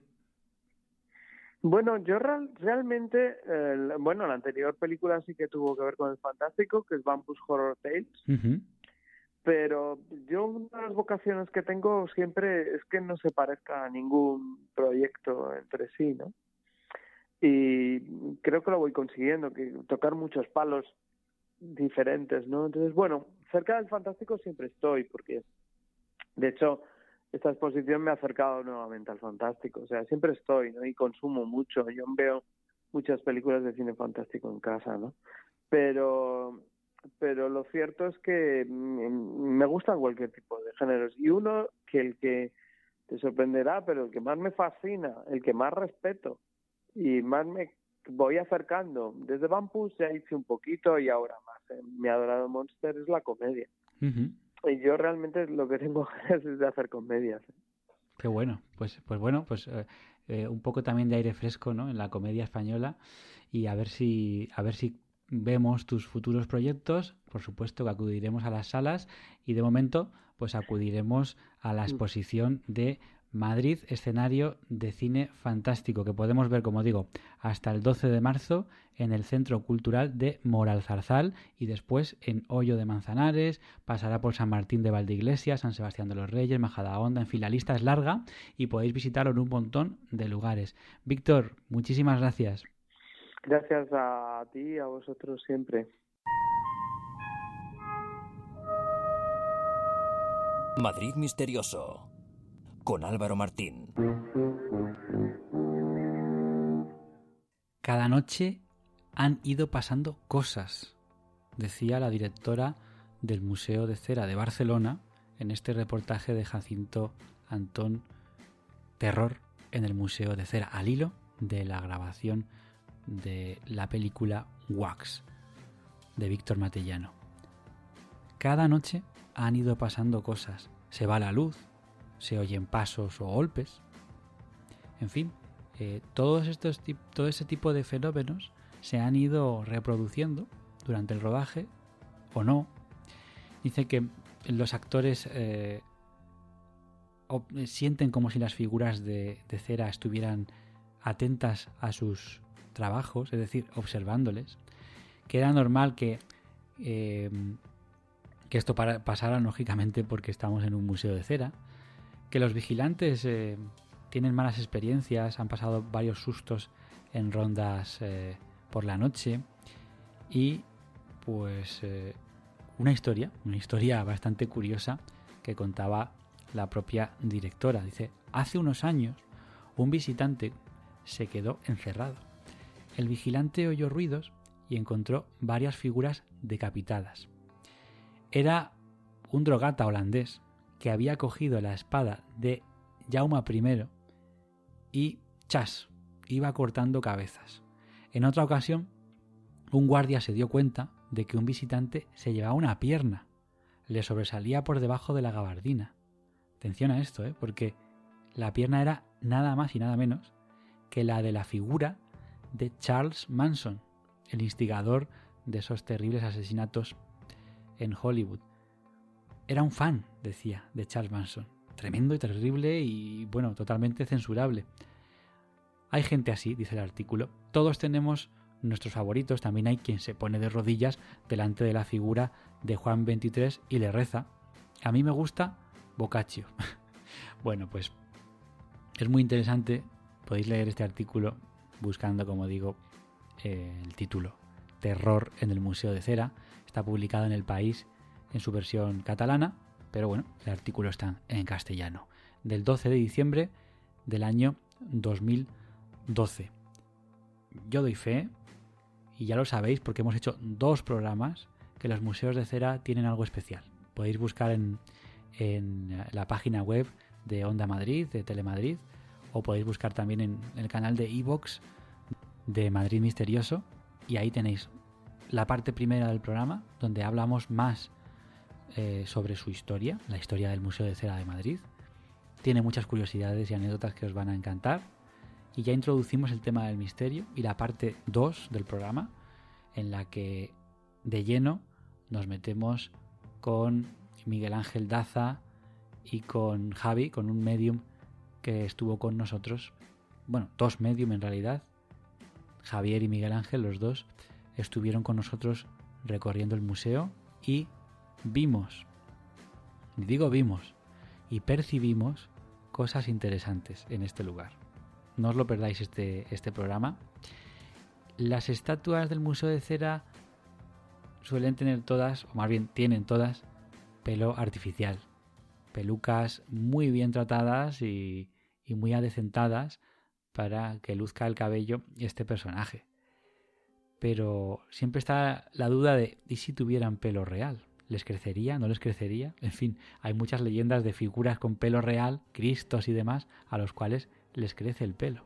Bueno, yo real, realmente, eh, bueno, la anterior película sí que tuvo que ver con el Fantástico, que es Bumpus Horror Tales, Uh-huh. pero yo una de las vocaciones que tengo siempre es que no se parezca a ningún proyecto entre sí, ¿no? Y creo que lo voy consiguiendo, que tocar muchos palos diferentes, ¿no? Entonces, bueno, cerca del Fantástico siempre estoy, porque de hecho esta exposición me ha acercado nuevamente al Fantástico, o sea, siempre estoy, ¿no? Y consumo mucho, yo veo muchas películas de cine fantástico en casa, ¿no? Pero pero lo cierto es que me gustan cualquier tipo de géneros, y uno que el que te sorprenderá, pero el que más me fascina, el que más respeto y más me voy acercando, desde Bumpus ya hice un poquito y ahora más, ¿eh? Mi adorado Monster es la comedia. Uh-huh. Y yo realmente lo que tengo es de hacer comedias. Qué bueno, pues, pues bueno, pues eh, eh, un poco también de aire fresco, ¿no? En la comedia española, y a ver si, a ver si vemos tus futuros proyectos. Por supuesto que acudiremos a las salas, y de momento, pues acudiremos a la exposición de Madrid, escenario de cine fantástico, que podemos ver, como digo, hasta el doce de marzo en el Centro Cultural de Moralzarzal, y después en Hoyo de Manzanares, pasará por San Martín de Valdeiglesias, San Sebastián de los Reyes, Majadahonda, en fin, la lista es larga y podéis visitarlo en un montón de lugares. Víctor, muchísimas gracias. Gracias a ti y a vosotros siempre. Madrid Misterioso, con Álvaro Martín. Cada noche han ido pasando cosas, decía la directora del Museo de Cera de Barcelona en este reportaje de Jacinto Antón, Terror en el Museo de Cera, al hilo de la grabación de la película Wax, de Víctor Matellano. Cada noche han ido pasando cosas. Se va la luz, se oyen pasos o golpes. En fin, eh, todos estos, todo ese tipo de fenómenos se han ido reproduciendo durante el rodaje o no. Dice que los actores eh, sienten como si las figuras de, de cera estuvieran atentas a sus trabajos, es decir, observándoles, que era normal que, eh, que esto para, pasara lógicamente porque estamos en un museo de cera, que los vigilantes eh, tienen malas experiencias, han pasado varios sustos en rondas eh, por la noche, y pues eh, una historia, una historia bastante curiosa que contaba la propia directora. Dice, hace unos años un visitante se quedó encerrado. El vigilante oyó ruidos y encontró varias figuras decapitadas. Era un drogata holandés que había cogido la espada de Jaume primero y ¡chas!, iba cortando cabezas. En otra ocasión un guardia se dio cuenta de que un visitante se llevaba una pierna, le sobresalía por debajo de la gabardina. Atención a esto, ¿eh? Porque la pierna era nada más y nada menos que la de la figura de Charles Manson, el instigador de esos terribles asesinatos en Hollywood. Era un fan, decía, de Charles Manson. Tremendo y terrible y, bueno, totalmente censurable. Hay gente así, dice el artículo. Todos tenemos nuestros favoritos. También hay quien se pone de rodillas delante de la figura de Juan veintitrés y le reza. A mí me gusta Boccaccio. Bueno, pues es muy interesante. Podéis leer este artículo buscando, como digo, eh, el título. Terror en el Museo de Cera. Está publicado en El País en su versión catalana, pero bueno, el artículo está en castellano. Del doce de diciembre del año dos mil doce. Yo doy fe, y ya lo sabéis porque hemos hecho dos programas, que los museos de cera tienen algo especial. Podéis buscar en, en la página web de Onda Madrid, de Telemadrid, o podéis buscar también en el canal de iVoox de Madrid Misterioso, y ahí tenéis la parte primera del programa, donde hablamos más eh, sobre su historia, la historia del Museo de Cera de Madrid. Tiene muchas curiosidades y anécdotas que os van a encantar. Y ya introducimos el tema del misterio y la parte dos del programa, en la que de lleno nos metemos con Miguel Ángel Daza y con Javi, con un medium que estuvo con nosotros. Bueno, dos medium en realidad. Javier y Miguel Ángel, los dos, estuvieron con nosotros recorriendo el museo y vimos, digo vimos, y percibimos cosas interesantes en este lugar. No os lo perdáis este, este programa. Las estatuas del Museo de Cera suelen tener todas, o más bien tienen todas, pelo artificial. Pelucas muy bien tratadas y, y muy adecentadas para que luzca el cabello este personaje. Pero siempre está la duda de ¿y si tuvieran pelo real? ¿Les crecería? ¿No les crecería? En fin, hay muchas leyendas de figuras con pelo real, cristos y demás, a los cuales les crece el pelo.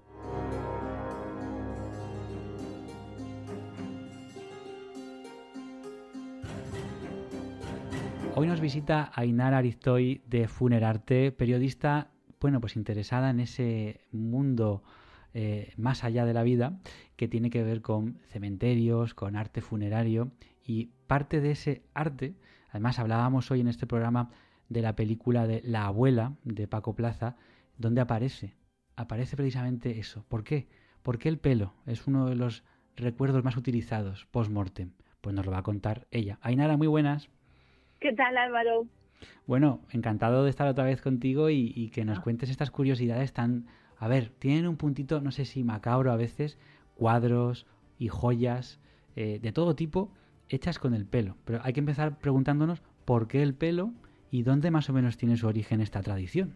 Hoy nos visita Ainara Ariztoy de Funerarte, periodista, bueno, pues interesada en ese mundo eh, más allá de la vida, que tiene que ver con cementerios, con arte funerario, y parte de ese arte, además hablábamos hoy en este programa de la película de La abuela de Paco Plaza, donde aparece, aparece precisamente eso. ¿Por qué? Porque el pelo es uno de los recuerdos más utilizados post-mortem. Pues nos lo va a contar ella. Ainara, muy buenas. ¿Qué tal, Álvaro? Bueno, encantado de estar otra vez contigo y, y que nos ah. cuentes estas curiosidades tan... A ver, tienen un puntito, no sé si macabro a veces, cuadros y joyas eh, de todo tipo hechas con el pelo. Pero hay que empezar preguntándonos por qué el pelo y dónde más o menos tiene su origen esta tradición.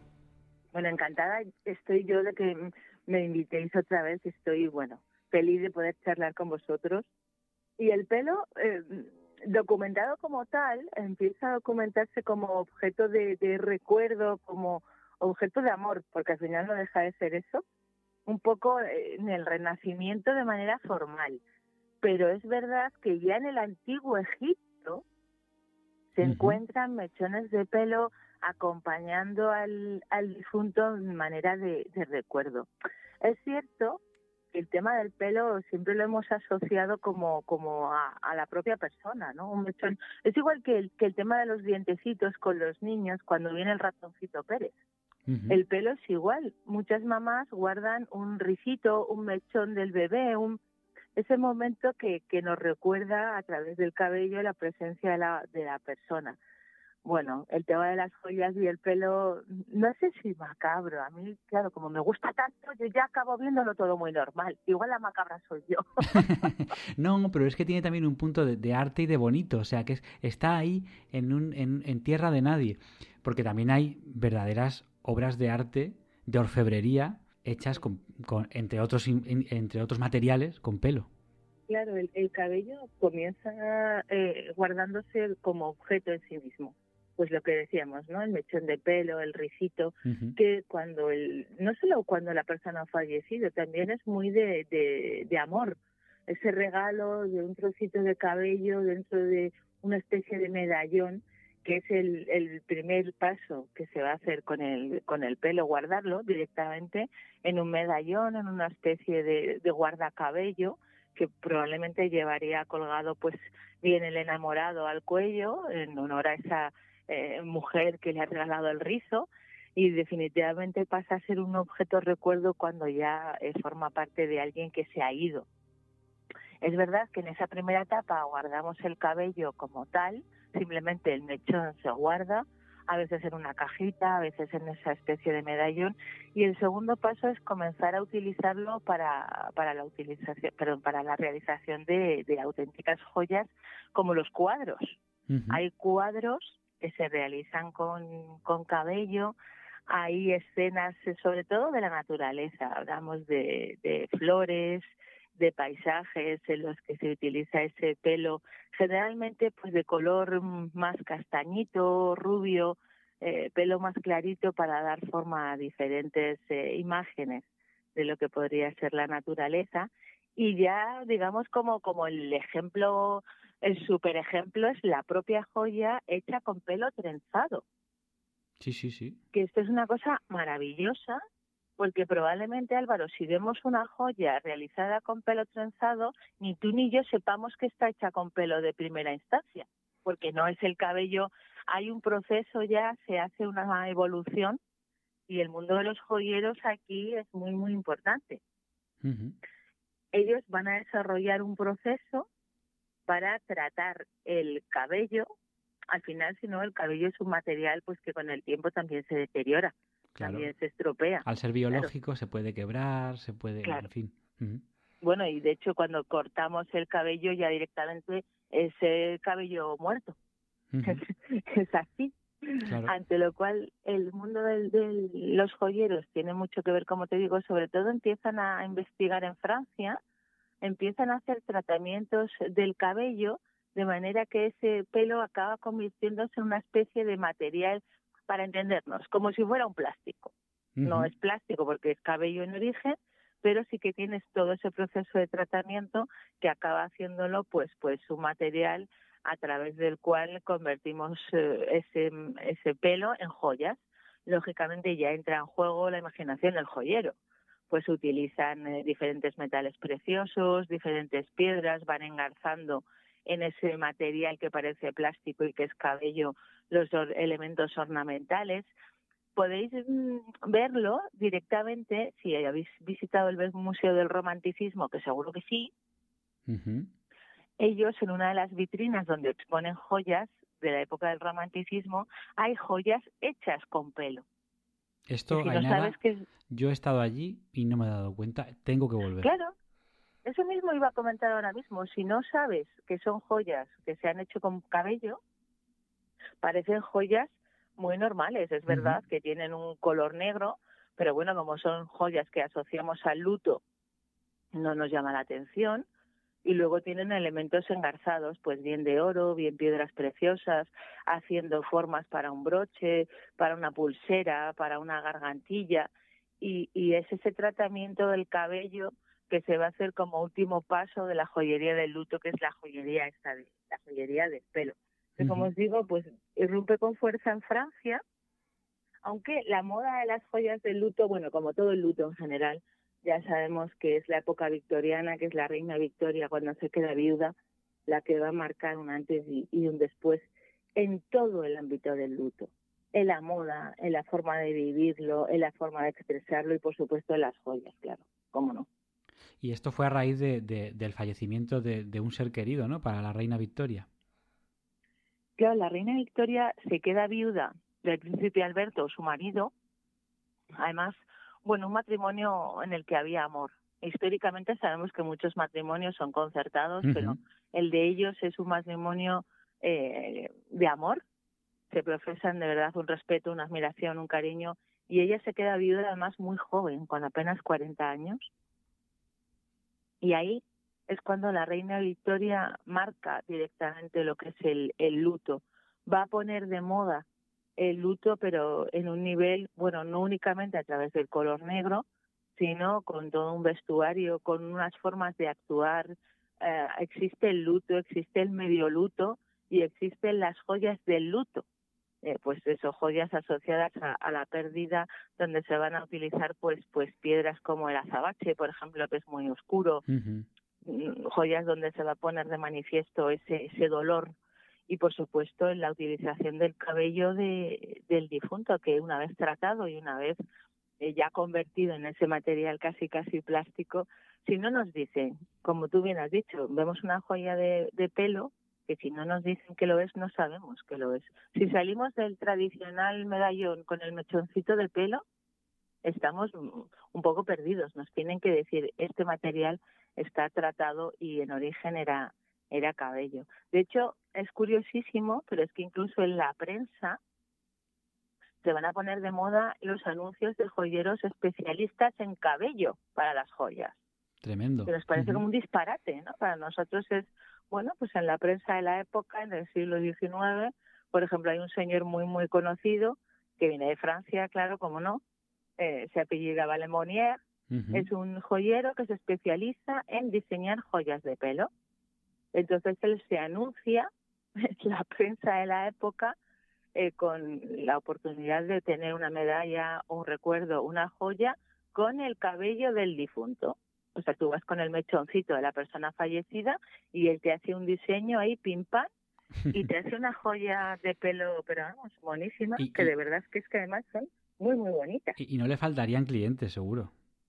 Bueno, encantada estoy yo de que me invitéis otra vez. Estoy, bueno, feliz de poder charlar con vosotros. Y el pelo... Eh, documentado como tal, empieza a documentarse como objeto de, de recuerdo, como objeto de amor, porque al final no deja de ser eso, un poco en el Renacimiento de manera formal. Pero es verdad que ya en el antiguo Egipto se uh-huh. encuentran mechones de pelo acompañando al, al difunto de manera de, de recuerdo. Es cierto el tema del pelo siempre lo hemos asociado como como a, a la propia persona, ¿no? Un mechón. Es igual que el, que el tema de los dientecitos con los niños cuando viene el ratoncito Pérez. Uh-huh. El pelo es igual. Muchas mamás guardan un rizito, un mechón del bebé, un ese momento que, que nos recuerda a través del cabello la presencia de la, de la persona. Bueno, el tema de las joyas y el pelo, no sé si macabro. A mí, claro, como me gusta tanto, yo ya acabo viéndolo todo muy normal. Igual la macabra soy yo. No, pero es que tiene también un punto de, de arte y de bonito. O sea, que es, está ahí en, un, en, en tierra de nadie. Porque también hay verdaderas obras de arte, de orfebrería, hechas con, con entre otros entre otros materiales, con pelo. Claro, el, el cabello comienza eh, guardándose como objeto en sí mismo. Pues lo que decíamos, ¿no? El mechón de pelo, el rizito, uh-huh. que cuando el, no solo cuando la persona ha fallecido, también es muy de, de, de amor. ese regalo de un trocito de cabello dentro de una especie de medallón, que es el, el primer paso que se va a hacer con el con el pelo, guardarlo directamente en un medallón, en una especie de, de guardacabello, que probablemente llevaría colgado pues bien el enamorado al cuello, en honor a esa eh, mujer que le ha regalado el rizo, y definitivamente pasa a ser un objeto recuerdo cuando ya eh, forma parte de alguien que se ha ido. Es verdad que en esa primera etapa guardamos el cabello como tal, simplemente el mechón se guarda, a veces en una cajita, a veces en esa especie de medallón, y el segundo paso es comenzar a utilizarlo para para la utilización, perdón, para la realización de, de auténticas joyas como los cuadros. Uh-huh. Hay cuadros que se realizan con, con cabello, hay escenas sobre todo de la naturaleza, hablamos de, de flores, de paisajes en los que se utiliza ese pelo, generalmente pues de color más castañito, rubio, eh, pelo más clarito, para dar forma a diferentes eh, imágenes de lo que podría ser la naturaleza. Y ya, digamos, como, como el ejemplo, el super ejemplo es la propia joya hecha con pelo trenzado. Sí, sí, sí. Que esto es una cosa maravillosa, porque probablemente, Álvaro, si vemos una joya realizada con pelo trenzado, ni tú ni yo sepamos que está hecha con pelo de primera instancia, porque no es el cabello, hay un proceso ya, se hace una evolución, y el mundo de los joyeros aquí es muy, muy importante. Uh-huh. Ellos van a desarrollar un proceso para tratar el cabello. Al final, si no, el cabello es un material pues que con el tiempo también se deteriora. Claro. También se estropea. Al ser biológico, claro, se puede quebrar, se puede, claro, en fin. Uh-huh. Bueno, y de hecho cuando cortamos el cabello ya directamente es el cabello muerto. Uh-huh. Es así. Claro. Ante lo cual el mundo de del, los joyeros tiene mucho que ver, como te digo, sobre todo empiezan a investigar en Francia, empiezan a hacer tratamientos del cabello de manera que ese pelo acaba convirtiéndose en una especie de material, para entendernos, como si fuera un plástico. Uh-huh. No es plástico porque es cabello en origen, pero sí que tienes todo ese proceso de tratamiento que acaba haciéndolo pues pues un material a través del cual convertimos eh, ese ese pelo en joyas. Lógicamente ya entra en juego la imaginación del joyero. Pues utilizan eh, diferentes metales preciosos, diferentes piedras, van engarzando en ese material que parece plástico y que es cabello los or- elementos ornamentales. Podéis mm, verlo directamente si habéis visitado el Museo del Romanticismo, que seguro que sí. Uh-huh. Ellos, en una de las vitrinas donde exponen joyas de la época del Romanticismo, hay joyas hechas con pelo. Esto, si Ainara, no sabes que... yo he estado allí y no me he dado cuenta, tengo que volver. Claro, eso mismo iba a comentar ahora mismo. Si no sabes que son joyas que se han hecho con cabello, parecen joyas muy normales. Es verdad uh-huh. que tienen un color negro, pero bueno, como son joyas que asociamos al luto, no nos llama la atención. Y luego tienen elementos engarzados, pues bien de oro, bien piedras preciosas, haciendo formas para un broche, para una pulsera, para una gargantilla. Y, y es ese tratamiento del cabello que se va a hacer como último paso de la joyería del luto, que es la joyería esta de, la joyería del pelo. Que uh-huh. como os digo, pues irrumpe con fuerza en Francia, aunque la moda de las joyas del luto, bueno, como todo el luto en general, ya sabemos que es la época victoriana, que es la reina Victoria cuando se queda viuda, la que va a marcar un antes y, y un después en todo el ámbito del luto. En la moda, en la forma de vivirlo, en la forma de expresarlo y, por supuesto, en las joyas, claro, cómo no. Y esto fue a raíz de, de, del fallecimiento de, de un ser querido, ¿no?, para la reina Victoria. Claro, la reina Victoria se queda viuda del príncipe Alberto, su marido. Además, bueno, un matrimonio en el que había amor. Históricamente sabemos que muchos matrimonios son concertados, uh-huh. pero el de ellos es un matrimonio eh, de amor. Se profesan de verdad un respeto, una admiración, un cariño. Y ella se queda viuda además muy joven, con apenas cuarenta años. Y ahí es cuando la reina Victoria marca directamente lo que es el, el luto. Va a poner de moda el luto, pero en un nivel, bueno, no únicamente a través del color negro, sino con todo un vestuario, con unas formas de actuar, eh, existe el luto, existe el medio luto y existen las joyas del luto. Eh, pues eso, joyas asociadas a, a la pérdida, donde se van a utilizar pues pues piedras como el azabache, por ejemplo, que es muy oscuro, uh-huh. joyas donde se va a poner de manifiesto ese ese dolor, y por supuesto en la utilización del cabello de, del difunto, que una vez tratado y una vez eh, ya convertido en ese material casi casi plástico, si no nos dicen, como tú bien has dicho, vemos una joya de, de pelo, que si no nos dicen que lo es, no sabemos que lo es. Si salimos del tradicional medallón con el mechoncito de pelo, estamos un poco perdidos. Nos tienen que decir, este material está tratado y en origen era, era cabello. De hecho, es curiosísimo, pero es que incluso en la prensa se van a poner de moda los anuncios de joyeros especialistas en cabello para las joyas. Tremendo. Que nos parece uh-huh. como un disparate, ¿no? Para nosotros es, bueno, pues en la prensa de la época, en el siglo diecinueve, por ejemplo, hay un señor muy, muy conocido que viene de Francia, claro, como no, eh, se apellida Lemonnier, uh-huh. es un joyero que se especializa en diseñar joyas de pelo. Entonces él se anuncia en la prensa de la época eh, con la oportunidad de tener una medalla, un recuerdo, una joya con el cabello del difunto. O sea, tú vas con el mechoncito de la persona fallecida y él te hace un diseño ahí, pim pam, y te hace una joya de pelo, pero vamos, monísima, y, que y, de verdad es que es que además son muy, muy bonitas. Y, y no le faltarían clientes, seguro.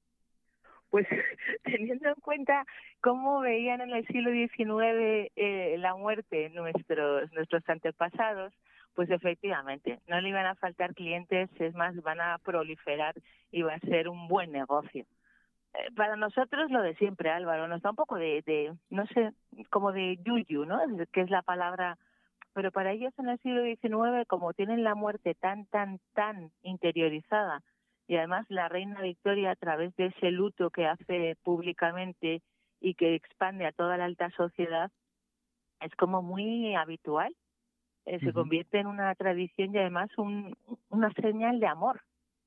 Pues teniendo en cuenta cómo veían en el siglo diecinueve eh, la muerte nuestros, nuestros antepasados, pues efectivamente, no le iban a faltar clientes, es más, van a proliferar y va a ser un buen negocio. Para nosotros lo de siempre, Álvaro, nos da un poco de, de, no sé, como de yuyu, ¿no? Que es la palabra, pero para ellos en el siglo diecinueve, como tienen la muerte tan, tan, tan interiorizada, y además la reina Victoria, a través de ese luto que hace públicamente y que expande a toda la alta sociedad, es como muy habitual, eh, se uh-huh. convierte en una tradición y además un, una señal de amor,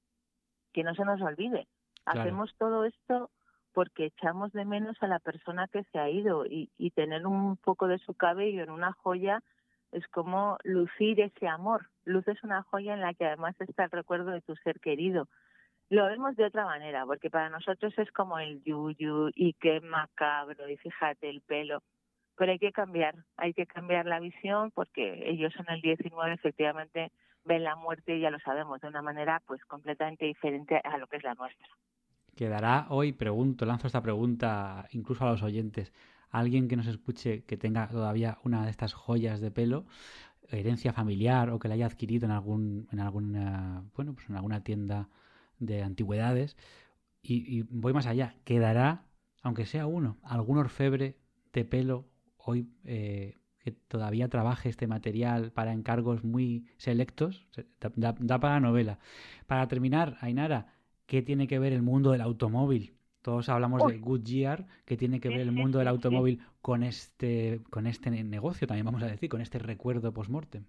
que no se nos olvide. Claro. Hacemos todo esto porque echamos de menos a la persona que se ha ido y, y tener un poco de su cabello en una joya es como lucir ese amor. Luces una joya en la que además está el recuerdo de tu ser querido. Lo vemos de otra manera, porque para nosotros es como el yuyu y qué macabro y fíjate el pelo. Pero hay que cambiar, hay que cambiar la visión porque ellos en el diecinueve efectivamente ven la muerte, ya lo sabemos, de una manera pues completamente diferente a lo que es la nuestra. Quedará hoy, pregunto, lanzo esta pregunta incluso a los oyentes, alguien que nos escuche que tenga todavía una de estas joyas de pelo, herencia familiar o que la haya adquirido en algún en alguna bueno pues en alguna tienda de antigüedades y, y voy más allá, quedará, aunque sea uno, algún orfebre de pelo hoy eh, que todavía trabaje este material para encargos muy selectos, da, da para novela. Para terminar, Ainara, ¿qué tiene que ver el mundo del automóvil? Todos hablamos Uy. de Goodyear, ¿qué tiene que ver el mundo del automóvil con este con este negocio, también vamos a decir, con este recuerdo post-mortem?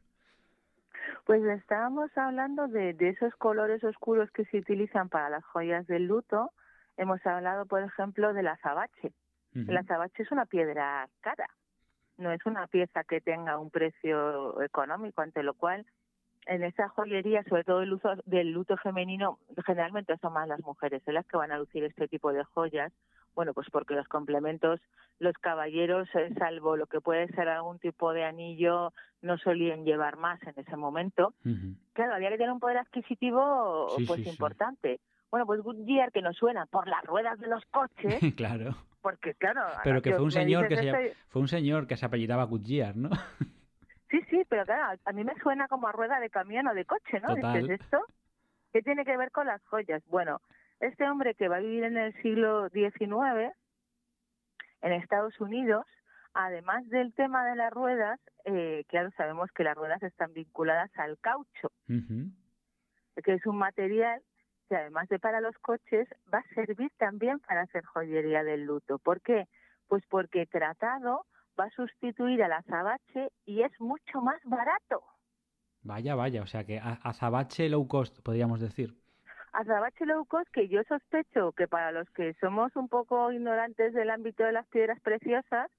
Pues estábamos hablando de, de esos colores oscuros que se utilizan para las joyas del luto. Hemos hablado, por ejemplo, del azabache. Uh-huh. El azabache es una piedra cara, no es una pieza que tenga un precio económico, ante lo cual en esa joyería, sobre todo el uso del luto femenino, generalmente son más las mujeres en las que van a lucir este tipo de joyas. Bueno, pues porque los complementos, los caballeros, eh, salvo lo que puede ser algún tipo de anillo, no solían llevar más en ese momento. Uh-huh. Claro, había que tener un poder adquisitivo sí, pues sí, importante. Sí. Bueno, pues Goodyear, que nos suena por las ruedas de los coches. Claro. Porque claro, pero que fue un señor que se este... fue un señor que se apellidaba Goodyear, ¿no? Sí, sí, pero claro, a mí me suena como a rueda de camión o de coche, ¿no? Total. Dices, ¿esto qué tiene que ver con las joyas? Bueno, este hombre que va a vivir en el siglo diecinueve en Estados Unidos, además del tema de las ruedas, eh, claro, sabemos que las ruedas están vinculadas al caucho, uh-huh. que es un material que además de para los coches, va a servir también para hacer joyería del luto. ¿Por qué? Pues porque tratado va a sustituir al azabache y es mucho más barato. Vaya, vaya, o sea que azabache low cost, podríamos decir. Azabache low cost, que yo sospecho que para los que somos un poco ignorantes del ámbito de las piedras preciosas,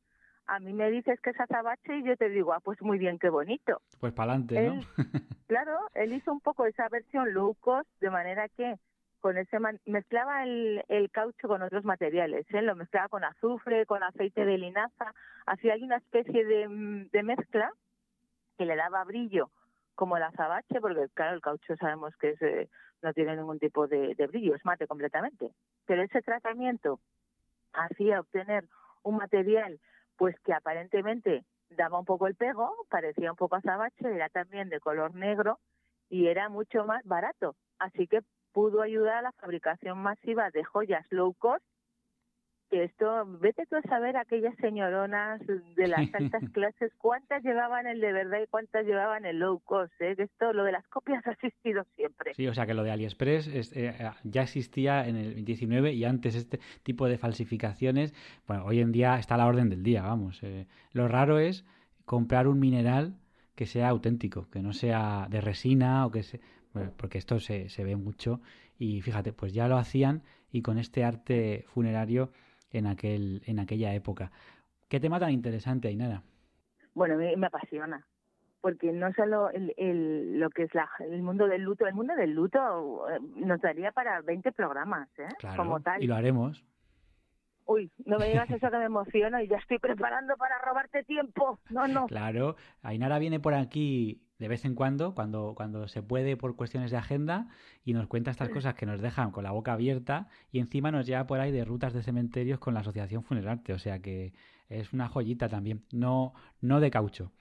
a mí me dices que es azabache y yo te digo, ah, pues muy bien, qué bonito. Pues para adelante, ¿no? Claro, él hizo un poco esa versión low cost, de manera que con ese man- mezclaba el, el caucho con otros materiales, ¿eh? Lo mezclaba con azufre, con aceite de linaza, hacía ahí una especie de, de mezcla que le daba brillo como el azabache, porque claro, el caucho sabemos que es, eh, no tiene ningún tipo de, de brillo, es mate completamente. Pero ese tratamiento hacía obtener un material pues que aparentemente daba un poco el pego, parecía un poco azabache, era también de color negro y era mucho más barato. Así que pudo ayudar a la fabricación masiva de joyas low cost, que esto, vete tú a saber aquellas señoronas de las altas clases, cuántas llevaban el de verdad y cuántas llevaban el low cost, ¿eh? Que esto, lo de las copias ha existido siempre. Sí, o sea que lo de AliExpress es, eh, ya existía en el diecinueve y antes este tipo de falsificaciones, bueno, hoy en día está a la orden del día, vamos. Eh, lo raro es comprar un mineral que sea auténtico, que no sea de resina o que se... Bueno, porque esto se, se ve mucho y fíjate, pues ya lo hacían y con este arte funerario en aquel en aquella época. ¿Qué tema tan interesante, Ainara? Bueno, me, me apasiona, porque no solo el, el, lo que es la, el mundo del luto, el mundo del luto eh, nos daría para veinte programas, ¿eh? Claro, como tal. Y lo haremos. Uy, no me digas eso que me emociono y ya estoy preparando para robarte tiempo. No, no. Claro, Ainara viene por aquí de vez en cuando, cuando, cuando se puede por cuestiones de agenda, y nos cuenta estas cosas que nos dejan con la boca abierta y encima nos lleva por ahí de rutas de cementerios con la Asociación Funerarte, o sea que es una joyita también, no, no de caucho.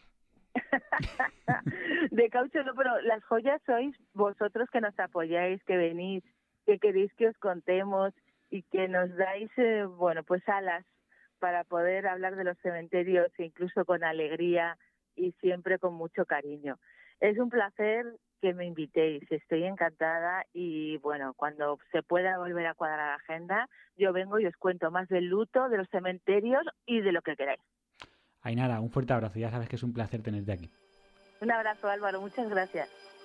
De caucho no, pero las joyas sois vosotros que nos apoyáis, que venís, que queréis que os contemos y que nos dais, eh, bueno, pues alas para poder hablar de los cementerios, incluso con alegría y siempre con mucho cariño. Es un placer que me invitéis, estoy encantada y bueno, cuando se pueda volver a cuadrar la agenda, yo vengo y os cuento más del luto, de los cementerios y de lo que queráis. Ainara, un fuerte abrazo, ya sabes que es un placer tenerte aquí. Un abrazo, Álvaro, muchas gracias.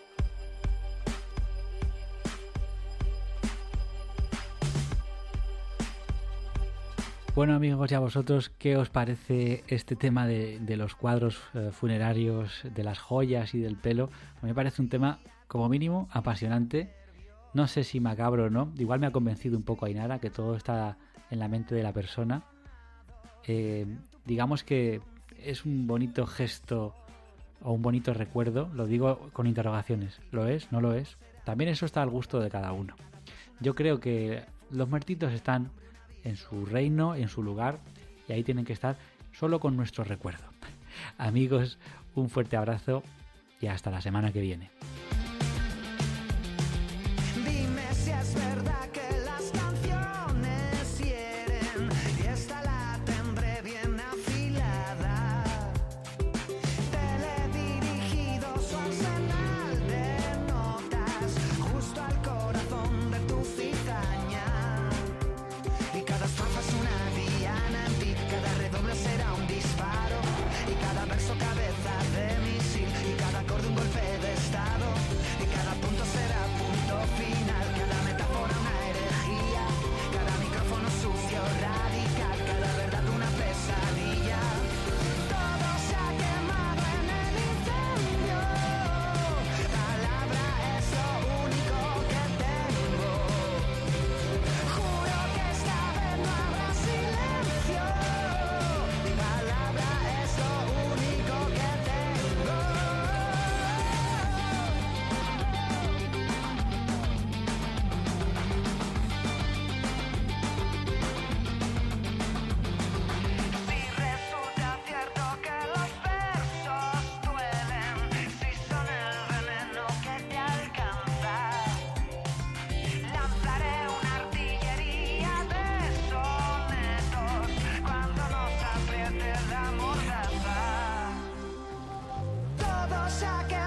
Bueno, amigos, y a vosotros, ¿qué os parece este tema de, de los cuadros eh, funerarios, de las joyas y del pelo? A mí me parece un tema, como mínimo, apasionante. No sé si macabro o no. Igual me ha convencido un poco Ainara, que todo está en la mente de la persona. Eh, digamos que es un bonito gesto o un bonito recuerdo. Lo digo con interrogaciones. ¿Lo es? ¿No lo es? También eso está al gusto de cada uno. Yo creo que los muertitos están en su reino, en su lugar, y ahí tienen que estar solo con nuestro recuerdo. Amigos, un fuerte abrazo y hasta la semana que viene. Dime si es verdad que las canciones hieren y esta la tendré bien afilada. Teledirigidos su arsenal de notas justo al corazón de tu cizaña. Y cada estrofa es una diana en ti, cada redoble será un disparo y cada verso cabeza de misil y cada acorde un golpe de estado y cada punto será punto final, cada metáfora una herejía, cada micrófono sucio radical, cada verdad una pesadilla. Todo se ha quemado en el incendio, palabra es lo único que tengo. Juro que esta vez no habrá silencio, mi palabra es lo único que tengo. Si resulta cierto que los versos duelen, si son el veneno que te alcanza, lanzaré una artillería de sonetos cuando nos apriete la mordaza. Todo se ha quedado